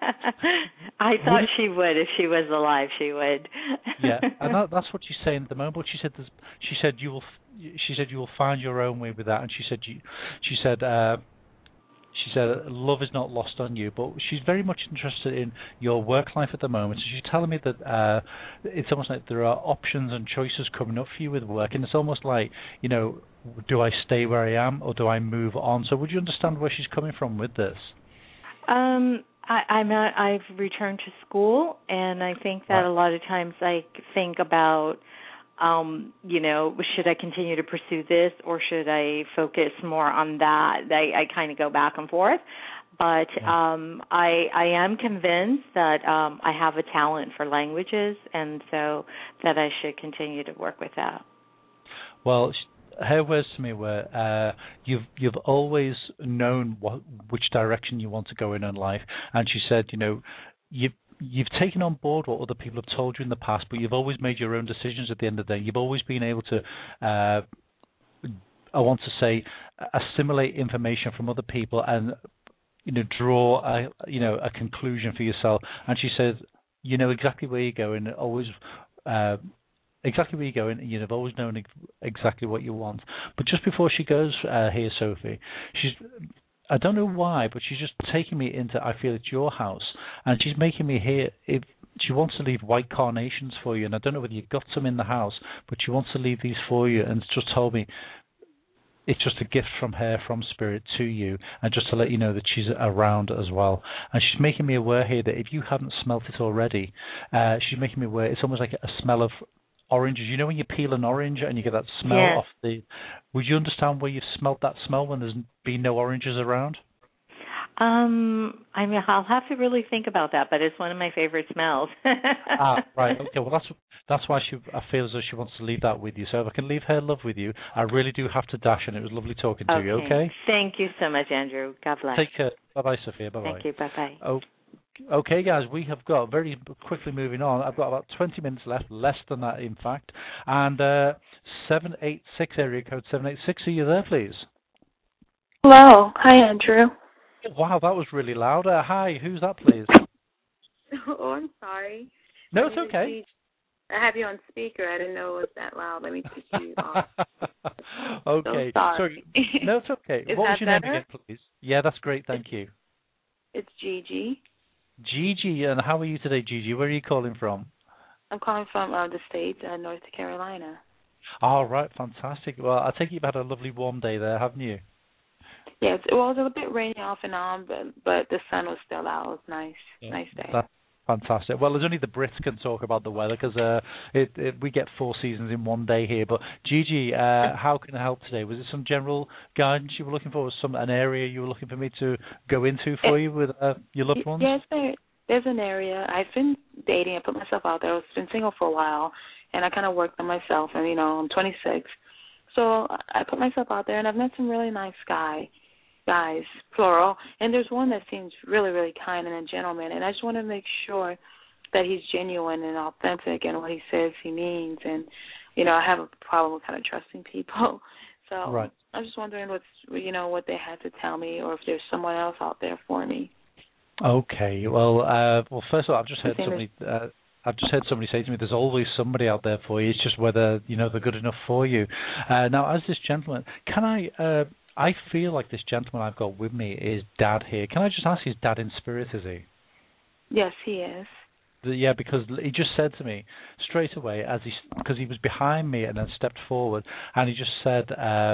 I thought would, she would. If she was alive, she would. Yeah, and that, that's what she's saying at the moment. But she said, she said you will. She said you will find your own way with that, and she said you, she said uh, she said love is not lost on you, but she's very much interested in your work life at the moment. So she's telling me that uh, it's almost like there are options and choices coming up for you with work, and it's almost like, you know, do I stay where I am or do I move on? So would you understand where she's coming from with this? Um. I, I'm at, I've returned to school, and I think that right. a lot of times I think about, um, you know, should I continue to pursue this or should I focus more on that? I, I kind of go back and forth, but yeah. um, I, I am convinced that um, I have a talent for languages, and so that I should continue to work with that. Well, her words to me were, uh, you've you've always known what, which direction you want to go in in life, and she said, you know, you you've taken on board what other people have told you in the past, but you've always made your own decisions at the end of the day. You've always been able to, uh, I want to say, assimilate information from other people and, you know, draw a you know a conclusion for yourself. And she said, you know exactly where you're going, always. Uh, Exactly where you're going, and you've always known exactly what you want. But just before she goes uh, here, Sophie, she's, I don't know why, but she's just taking me into, I feel it's your house, and she's making me hear, if she wants to leave white carnations for you, and I don't know whether you've got some in the house, but she wants to leave these for you, and just told me it's just a gift from her, from Spirit to you, and just to let you know that she's around as well. And she's making me aware here that if you haven't smelt it already, uh, she's making me aware, it's almost like a smell of oranges. You know when you peel an orange and you get that smell yes. off the... Would you understand where you've smelt that smell when there's been no oranges around? Um, I mean, I'll have to really think about that, but it's one of my favorite smells. Ah, right. Okay. Well, that's that's why she. I feel as though she wants to leave that with you. So if I can leave her love with you, I really do have to dash, and it was lovely talking to okay. you. Okay. Thank you so much, Andrew. God bless. Take care. Bye bye, Sophia. Bye bye. Thank you. Bye bye. Oh. Okay, guys, we have got, very quickly moving on, I've got about twenty minutes left, less than that, in fact, and uh, seven eight six, area code seven eight six, are you there, please? Hello. Hi, Andrew. Wow, that was really loud. Uh, hi, who's that, please? Oh, I'm sorry. No, it's okay. I have you on speaker. I didn't know it was that loud. Let me take you off. Okay. So sorry. So, no, it's okay. Is what that was your better? name again, please? Yeah, that's great, thank it's, you. It's Gigi. Gigi, and how are you today, Gigi? Where are you calling from? I'm calling from uh, the States, uh, North Carolina. All right, fantastic. Well, I take it you've had a lovely warm day there, haven't you? Yes, it was a bit rainy off and on, but but the sun was still out. It was nice, Yeah, nice day. That's fantastic. Well, there's only the Brits can talk about the weather because uh, it, it, we get four seasons in one day here. But Gigi, uh, how can I help today? Was it some general guidance you were looking for? Was some an area you were looking for me to go into for it, you with uh, your loved ones? Yes, there, there's an area. I've been dating. I put myself out there. I've been single for a while, and I kind of worked on myself. And you know, I'm twenty-six, so I put myself out there, and I've met some really nice guy. guys, plural, and there's one that seems really, really kind and a gentleman, and I just want to make sure that he's genuine and authentic and what he says he means, and, you know, I have a problem with kind of trusting people, so right. I'm just wondering what's, you know, what they had to tell me, or if there's someone else out there for me. Okay, well, uh, well, first of all, I've just heard somebody... Uh, I've just heard somebody say to me, there's always somebody out there for you, it's just whether, you know, they're good enough for you. Uh, now, as this gentleman, can I... Uh, I feel like this gentleman I've got with me is Dad here. Can I just ask, his dad in spirit, is he? Yes, he is. The, yeah, because he just said to me straight away, as he because he was behind me and then stepped forward, and he just said, uh,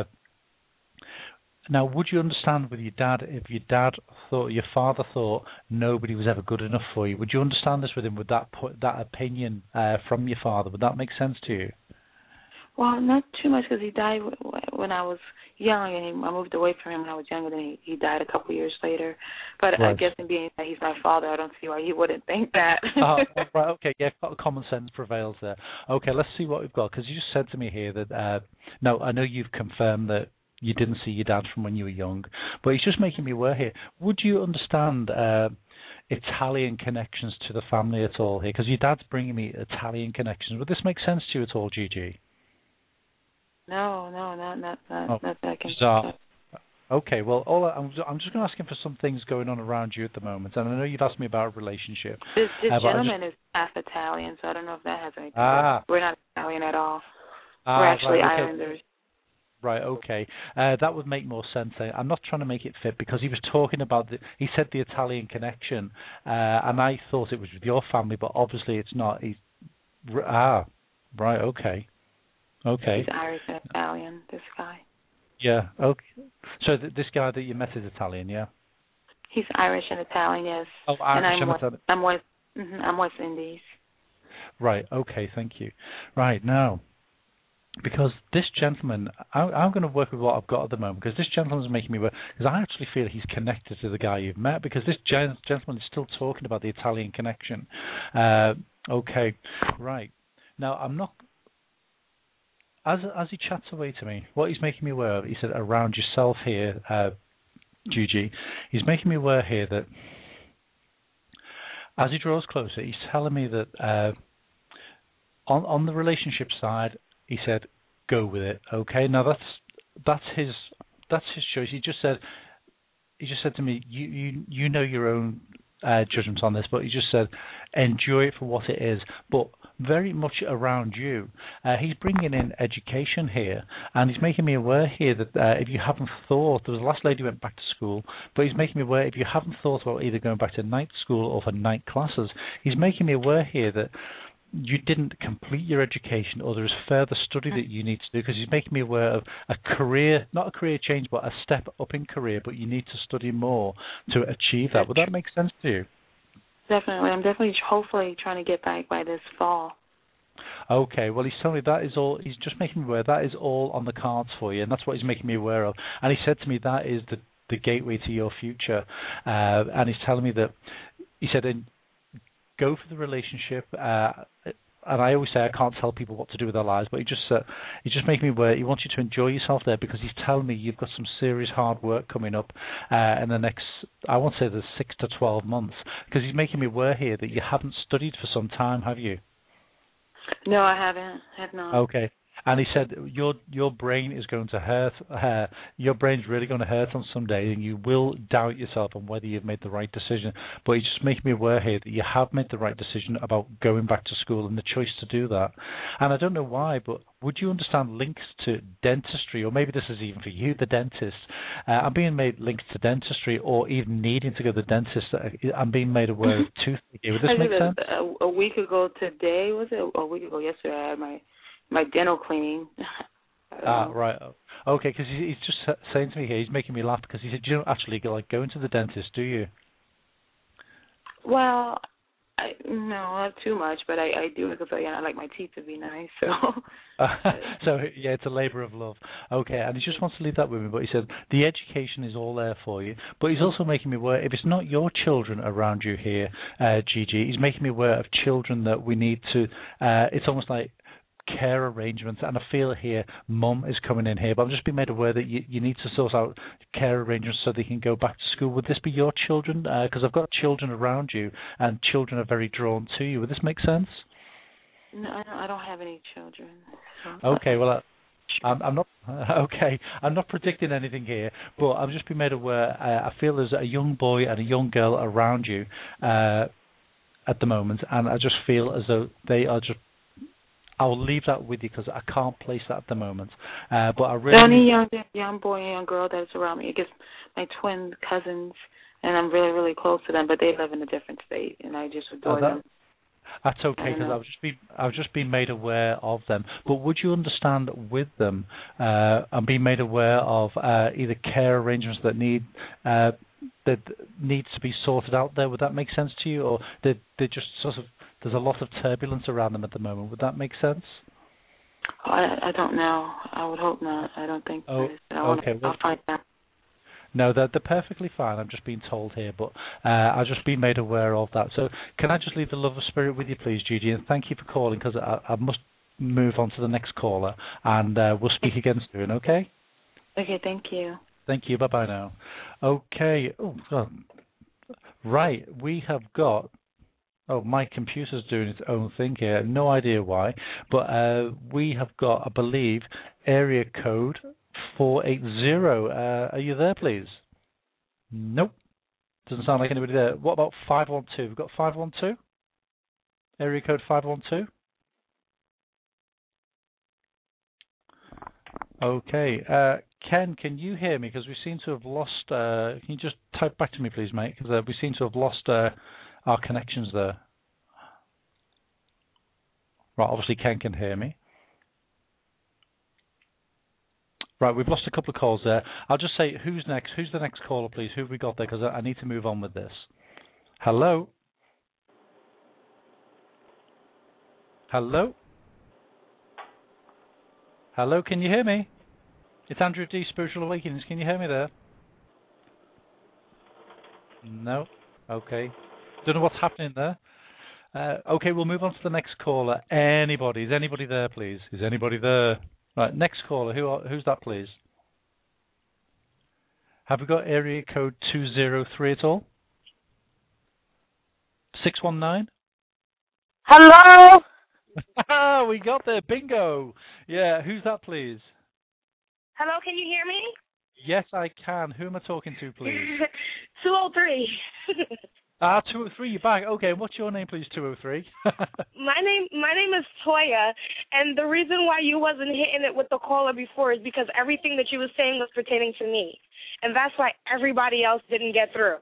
now, would you understand with your dad, if your dad thought, your father thought nobody was ever good enough for you, would you understand this with him, with that, that opinion uh, from your father? Would that make sense to you? Well, not too much because he died when I was young, and I moved away from him when I was younger. Then he, he died a couple of years later. But right. I guess in being that he's my father, I don't see why he wouldn't think that. oh, right, okay, yeah, common sense prevails there. Okay, let's see what we've got, because you just said to me here that, uh, no, I know you've confirmed that you didn't see your dad from when you were young, but he's just making me aware here. Would you understand uh, Italian connections to the family at all here? Because your dad's bringing me Italian connections. Would this make sense to you at all, Gigi? No, no, not not not, oh, not that I can. So, okay, well, all I, I'm, I'm just going to ask him for some things going on around you at the moment, and I know you've asked me about a relationship. This, this uh, gentleman just, is half Italian, so I don't know if that has anything ah, to do. We're not Italian at all. Ah, We're actually right, okay. Islanders. Right, okay. Uh, that would make more sense. I'm not trying to make it fit because he was talking about, the, he said the Italian connection, uh, and I thought it was with your family, but obviously it's not. He's, ah, right, okay. Okay. He's Irish and Italian, this guy. Yeah, okay. So th- this guy that you met is Italian, yeah? He's Irish and Italian, yes. Oh, Irish and I'm and West, Italian. I'm West, mm-hmm, I'm West Indies. Right, okay, thank you. Right, now, because this gentleman, I, I'm going to work with what I've got at the moment, because this gentleman's making me work, because I actually feel he's connected to the guy you've met, because this gen- gentleman is still talking about the Italian connection. Uh, okay, right. Now, I'm not... As as he chats away to me, what he's making me aware of, he said, around yourself here, uh, Gigi, he's making me aware here that as he draws closer, he's telling me that uh, on on the relationship side, he said, go with it. Okay, now that's that's his that's his choice. He just said he just said to me, you you you know your own uh, judgment on this, but he just said, enjoy it for what it is, but very much around you. Uh, he's bringing in education here, and he's making me aware here that uh, if you haven't thought, there was the last lady who went back to school, but he's making me aware if you haven't thought about either going back to night school or for night classes, he's making me aware here that you didn't complete your education or there is further study that you need to do, because he's making me aware of a career, not a career change, but a step up in career, but you need to study more to achieve that. Would that make sense to you? Definitely. I'm definitely hopefully trying to get back by this fall. Okay, well, he's telling me that is all, he's just making me aware that is all on the cards for you, and that's what he's making me aware of. And he said to me that is the the gateway to your future. Uh, and he's telling me that he said, go for the relationship. Uh, and I always say I can't tell people what to do with their lives, but he just uh, he's just making me aware he wants you to enjoy yourself there, because he's telling me you've got some serious hard work coming up uh, in the next, I won't say the six to twelve months, because he's making me aware here that you haven't studied for some time, have you? No, I haven't. I have not. Okay. And he said your your brain is going to hurt. Uh, your brain's really going to hurt on some day, and you will doubt yourself on whether you've made the right decision. But he's just making me aware here that you have made the right decision about going back to school and the choice to do that. And I don't know why, but would you understand links to dentistry, or maybe this is even for you, the dentist? Uh, I'm being made links to dentistry, or even needing to go to the dentist. I'm being made aware of toothache. Would this I make think sense? A, a week ago today, was it? A week ago yesterday, I had my my dental cleaning. Ah, right. Okay, because he's just saying to me here, he's making me laugh, because he said, you don't actually go, like, go into the dentist, do you? Well, I, no, not too much, but I, I do because I, I like my teeth to be nice. So, so yeah, it's a labour of love. Okay, and he just wants to leave that with me, but he said the education is all there for you. But he's also making me aware, if it's not your children around you here, uh, Gigi, he's making me aware of children that we need to. Uh, it's almost like care arrangements, and I feel here mum is coming in here, but I'm just being made aware that you, you need to sort out care arrangements so they can go back to school. Would this be your children? Because uh, I've got children around you, and children are very drawn to you. Would this make sense? No, I don't, I don't have any children. So. Okay, well, I, I'm, I'm not okay. I'm not predicting anything here, but I'm just being made aware. Uh, I feel there's a young boy and a young girl around you uh, at the moment, and I just feel as though they are just. I'll leave that with you because I can't place that at the moment. Uh, but I really. The only young young boy and young girl that's around me, I guess my twin cousins, and I'm really really close to them, but they live in a different state, and I just adore oh, that, them. That's okay, because I've just been I've just been made aware of them. But would you understand with them uh, and be made aware of uh, either care arrangements that need uh, that needs to be sorted out there? Would that make sense to you, or they they just sort of there's a lot of turbulence around them at the moment? Would that make sense? Oh, I I don't know. I would hope not. I don't think. Oh, I wanna, okay. Well, I'll find out. No, they're, they're perfectly fine. I'm just being told here, but uh, I've just been made aware of that. So can I just leave the love of spirit with you, please, Gigi? And thank you for calling, because I, I must move on to the next caller, and uh, we'll speak again soon, okay? Okay, thank you. Thank you. Bye-bye now. Okay. Oh, God. Right. We have got... Oh, my computer's doing its own thing here. No idea why. But uh, we have got, I believe, area code four eight zero. Uh, are you there, please? Nope. Doesn't sound like anybody there. What about five one two? We've got five one two? Area code five one two? Okay. Uh, Ken, can you hear me? Because we seem to have lost... Uh, can you just type back to me, please, mate? Because uh, we seem to have lost uh, our connections there. Right, obviously Ken can hear me. Right, we've lost a couple of calls there. I'll just say, who's next? Who's the next caller, please? Who have we got there? Because I, I need to move on with this. Hello? Hello? Hello, can you hear me? It's Andrew D, Spiritual Awakenings. Can you hear me there? No? Okay. Don't know what's happening there. Uh, okay, we'll move on to the next caller. Anybody? Is anybody there, please? Is anybody there? Right, next caller. Who are, who's that, please? Have we got area code two zero three at all? six one nine? Hello? We got there. Bingo. Yeah, who's that, please? Hello, can you hear me? Yes, I can. Who am I talking to, please? two oh three. Ah, two oh three, you're back. Okay, what's your name, please, two oh three? my name my name is Toya, and the reason why you wasn't hitting it with the caller before is because everything that you was saying was pertaining to me, and that's why everybody else didn't get through.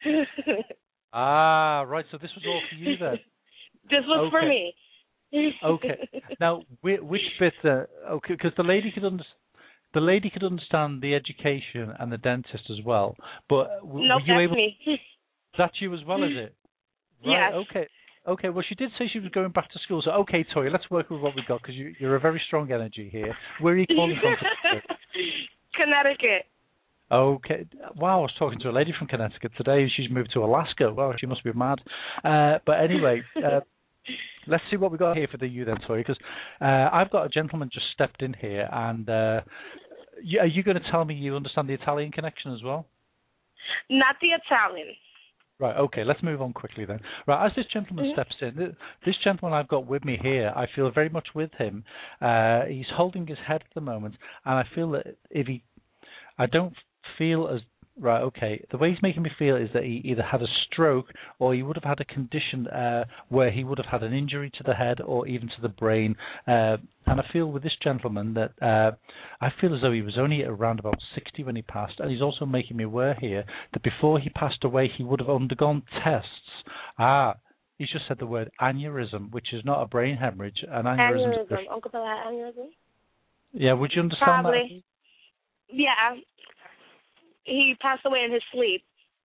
Ah, right, so this was all for you then? This was okay. for me. Okay. Now, which bit, uh, okay, because the lady could understand. The lady could understand the education and the dentist as well, but w- nope, were you that's able? Me. That's you as well, is it? Right, yes. Okay. Okay. Well, she did say she was going back to school, so okay, Toya, let's work with what we've got because you, you're a very strong energy here. Where are you calling from? Connecticut. Okay. Wow, I was talking to a lady from Connecticut today, and she's moved to Alaska. Well, she must be mad. Uh, but anyway, uh, let's see what we got here for the you then, Toya, because uh, I've got a gentleman just stepped in here, and uh, you, are you going to tell me you understand the Italian connection as well? Not the Italian. Right, okay, let's move on quickly then. Right, as this gentleman mm-hmm. steps in, this gentleman I've got with me here, I feel very much with him. Uh, he's holding his head at the moment, and I feel that if he, I don't feel as, right, okay, the way he's making me feel is that he either had a stroke or he would have had a condition uh, where he would have had an injury to the head or even to the brain. Uh, and I feel with this gentleman that uh, I feel as though he was only around about sixty when he passed. And he's also making me aware here that before he passed away, he would have undergone tests. Ah, he's just said the word aneurysm, which is not a brain hemorrhage. An aneurysm. Aneurysm. Uncle Bill had aneurysm? Yeah, would you understand Probably. that? Yeah. He passed away in his sleep.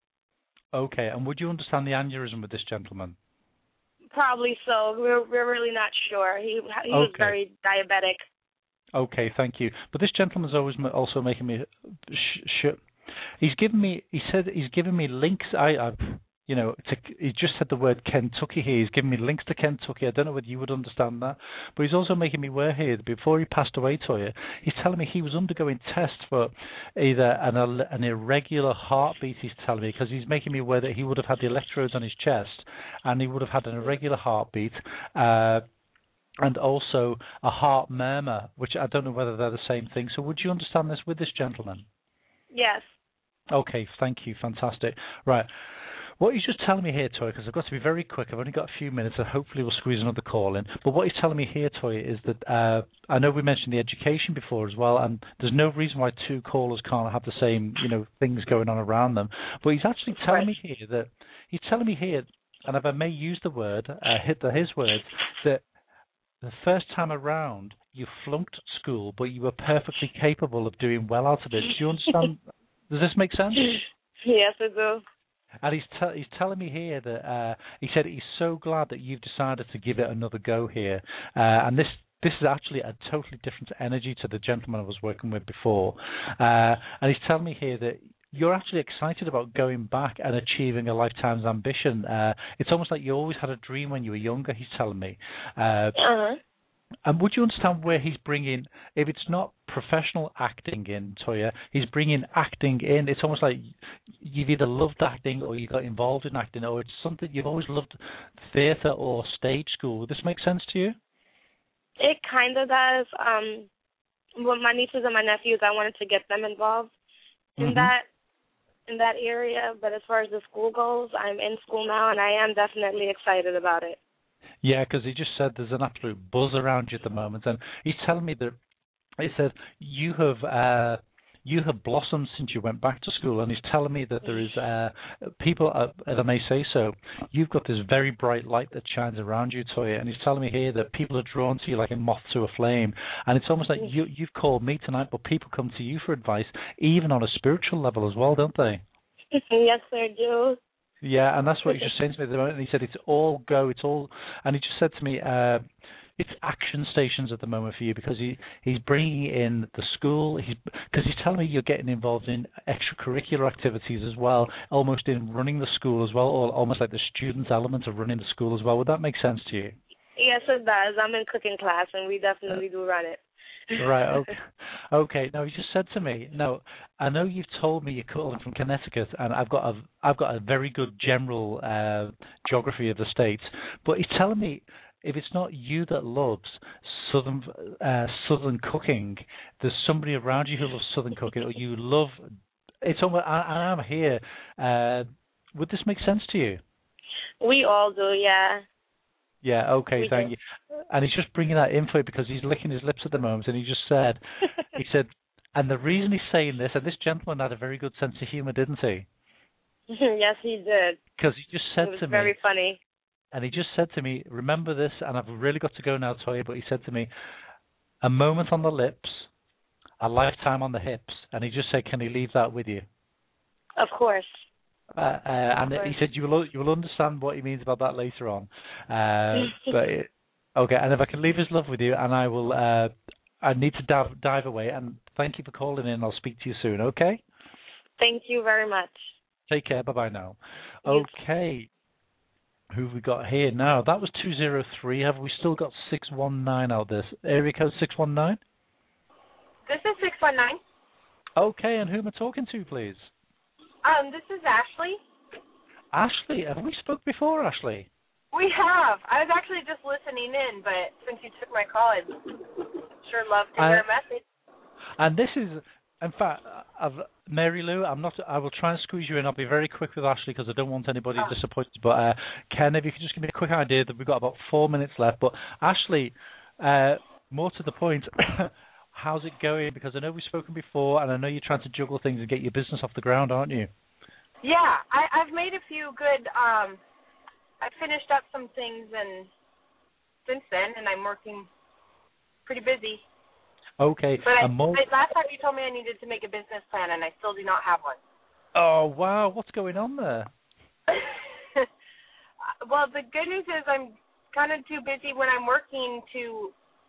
Okay, and would you understand the aneurysm with this gentleman? Probably so. We're we're really not sure. He he okay. was very diabetic. Okay, thank you. But this gentleman's always also making me. Sh- sh- he's given me. He said he's given me links. I, I've, you know, to, he just said the word Kentucky here. He's given me links to Kentucky. I don't know whether you would understand that, but he's also making me aware here that before he passed away, Toya, he's telling me he was undergoing tests for either an an irregular heartbeat. He's telling me because he's making me aware that he would have had the electrodes on his chest, and he would have had an irregular heartbeat. Uh, and also a heart murmur, which I don't know whether they're the same thing. So would you understand this with this gentleman? Yes. Okay, thank you. Fantastic. Right. What he's just telling me here, Toya, because I've got to be very quick. I've only got a few minutes, and hopefully we'll squeeze another call in. But what he's telling me here, Toya, is that uh, I know we mentioned the education before as well, and there's no reason why two callers can't have the same, you know, things going on around them. But he's actually telling me here that he's telling me here, and if I may use the word, uh, hit the his words, that the first time around you flunked at school, but you were perfectly capable of doing well out of it. Do you understand? Does this make sense? Yes, it does. And he's te- he's telling me here that uh, he said he's so glad that you've decided to give it another go here. Uh, and this this is actually a totally different energy to the gentleman I was working with before. Uh, and he's telling me here that you're actually excited about going back and achieving a lifetime's ambition. Uh, it's almost like you always had a dream when you were younger, he's telling me. Uh, uh-huh. And would you understand where he's bringing, if it's not professional acting in, Toya, he's bringing acting in. It's almost like you've either loved acting or you got involved in acting, or it's something you've always loved, theatre or stage school. Would this make sense to you? It kind of does. Um, with my nieces and my nephews, I wanted to get them involved in mm-hmm. that in that area. But as far as the school goes, I'm in school now, and I am definitely excited about it. Yeah, because he just said there's an absolute buzz around you at the moment, and he's telling me that he said you have uh, you have blossomed since you went back to school, and he's telling me that there is uh, people, uh, if I may say so, you've got this very bright light that shines around you, Toya, and he's telling me here that people are drawn to you like a moth to a flame, and it's almost like you, you've called me tonight, but people come to you for advice, even on a spiritual level as well, don't they? Yes, they do. Yeah, and that's what he just saying to me at the moment. And he said it's all go, it's all, and he just said to me, uh, it's action stations at the moment for you because he he's bringing in the school. He's because he's telling me you're getting involved in extracurricular activities as well, almost in running the school as well, or almost like the students' element of running the school as well. Would that make sense to you? Yes, it does. I'm in cooking class, and we definitely do run it. Right, okay. Okay, now he just said to me, no, I know you've told me you're calling from Connecticut, and I've got a, I've got a very good general uh, geography of the states, but he's telling me if it's not you that loves southern uh, southern cooking, there's somebody around you who loves southern cooking, or you love, it's almost, I, I'm here. Uh, would this make sense to you? We all do, yeah. Yeah, okay, we thank do. you. And he's just bringing that in for you because he's licking his lips at the moment, and he just said, he said, and the reason he's saying this, and this gentleman had a very good sense of humour, didn't he? Yes, he did. Because he just said it was to me, very funny. And he just said to me, remember this, and I've really got to go now, Toya, but he said to me, a moment on the lips, a lifetime on the hips, and he just said, can he leave that with you? Of course. Uh, uh, and he said you will you will understand what he means about that later on. Uh, but it, okay, and if I can leave his love with you, and I will. Uh, I need to dive, dive away. And thank you for calling in. I'll speak to you soon. Okay. Thank you very much. Take care. Bye-bye now. Okay. Who have we got here now? That was two zero three. Have we still got six one nine out there? Area code six one nine? This is six one nine. Okay, and who am I talking to, please? Um, this is Ashley. Ashley, have we spoke before, Ashley? We have. I was actually just listening in, but since you took my call, I'd sure love to hear uh, a message. And this is, in fact, I've, Mary Lou, I'm not. I will try and squeeze you in. I'll be very quick with Ashley because I don't want anybody oh. disappointed. But uh, Ken, if you could just give me a quick idea that we've got about four minutes left. But Ashley, uh, more to the point, how's it going? Because I know we've spoken before, and I know you're trying to juggle things and get your business off the ground, aren't you? Yeah, I, I've made a few good. Um, I finished up some things, and since then, and I'm working pretty busy. Okay. But I, more... I, last time you told me I needed to make a business plan, and I still do not have one. Oh wow! What's going on there? Well, the good news is I'm kind of too busy when I'm working to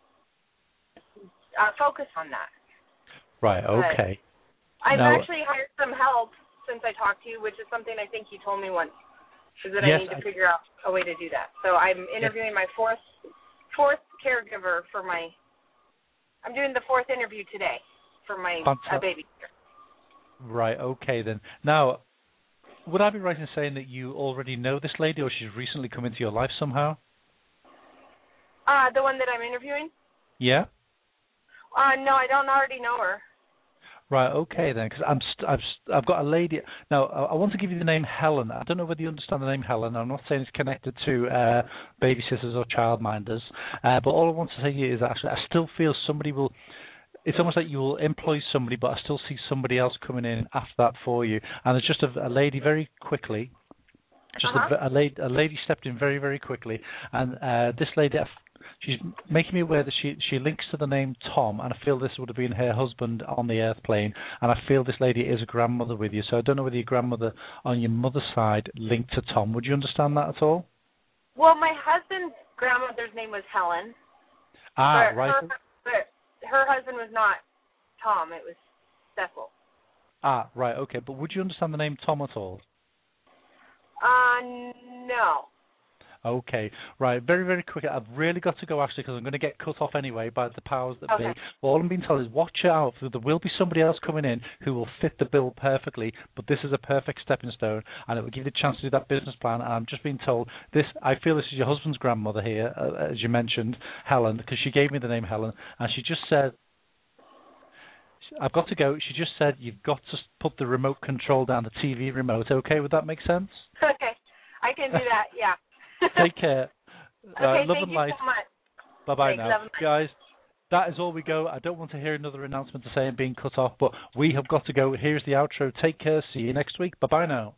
uh, focus on that. Right. Okay. But I've now, actually hired some help since I talked to you, which is something I think you told me once. Is that yes, I need to I... figure out a way to do that. So I'm interviewing yes. my fourth fourth caregiver for my. I'm doing the fourth interview today for my uh, baby. Right. Okay then. Now, would I be right in saying that you already know this lady, or she's recently come into your life somehow? Uh, the one that I'm interviewing? Yeah. Uh, no, I don't already know her. Right, okay then, because I'm st- I've st- I've got a lady. Now, I-, I want to give you the name Helen. I don't know whether you understand the name Helen. I'm not saying it's connected to uh, babysitters or childminders, uh, but all I want to say here is actually I still feel somebody will. It's almost like you will employ somebody, but I still see somebody else coming in after that for you. And it's just a, a lady very quickly. Just uh-huh. a, a, lady, a lady stepped in very, very quickly, and uh, this lady. She's making me aware that she she links to the name Tom, and I feel this would have been her husband on the earth plane, and I feel this lady is a grandmother with you. So I don't know whether your grandmother on your mother's side linked to Tom. Would you understand that at all? Well, my husband's grandmother's name was Helen. Ah, but right. Her, but her husband was not Tom. It was Cecil. Ah, right. Okay. But would you understand the name Tom at all? Uh, no. Okay, right, very, very quick. I've really got to go, actually, because I'm going to get cut off anyway by the powers that okay. be. But all I'm being told is watch out, for there will be somebody else coming in who will fit the bill perfectly, but this is a perfect stepping stone, and it will give you the chance to do that business plan. And I'm just being told, this. I feel this is your husband's grandmother here, uh, as you mentioned, Helen, because she gave me the name Helen, and she just said, I've got to go. She just said, you've got to put the remote control down, the T V remote. Okay, would that make sense? Okay, I can do that, yeah. Take care. Okay, uh, love thank and you light. so much. Bye-bye Thanks, now. Guys, that is all we go. I don't want to hear another announcement to say I'm being cut off, but we have got to go. Here's the outro. Take care. See you next week. Bye-bye now.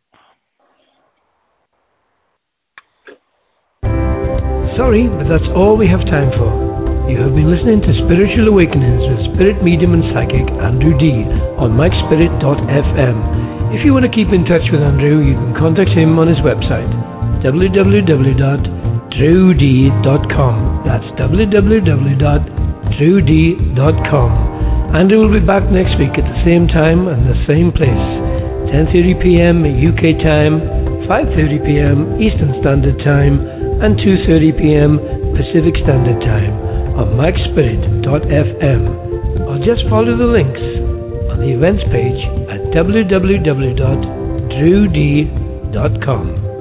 Sorry, but that's all we have time for. You have been listening to Spiritual Awakenings with Spirit Medium and Psychic Andrew D. on mike spirit dot f m. If you want to keep in touch with Andrew, you can contact him on his website, w w w dot drew d dot com. That's w w w dot drew d dot com. Andrew will be back next week at the same time and the same place, ten thirty p.m. U K time, five thirty p.m. Eastern Standard Time, and two thirty p.m. Pacific Standard Time on mike spirit dot f m. Or just follow the links on the events page at w w w dot drew d dot com.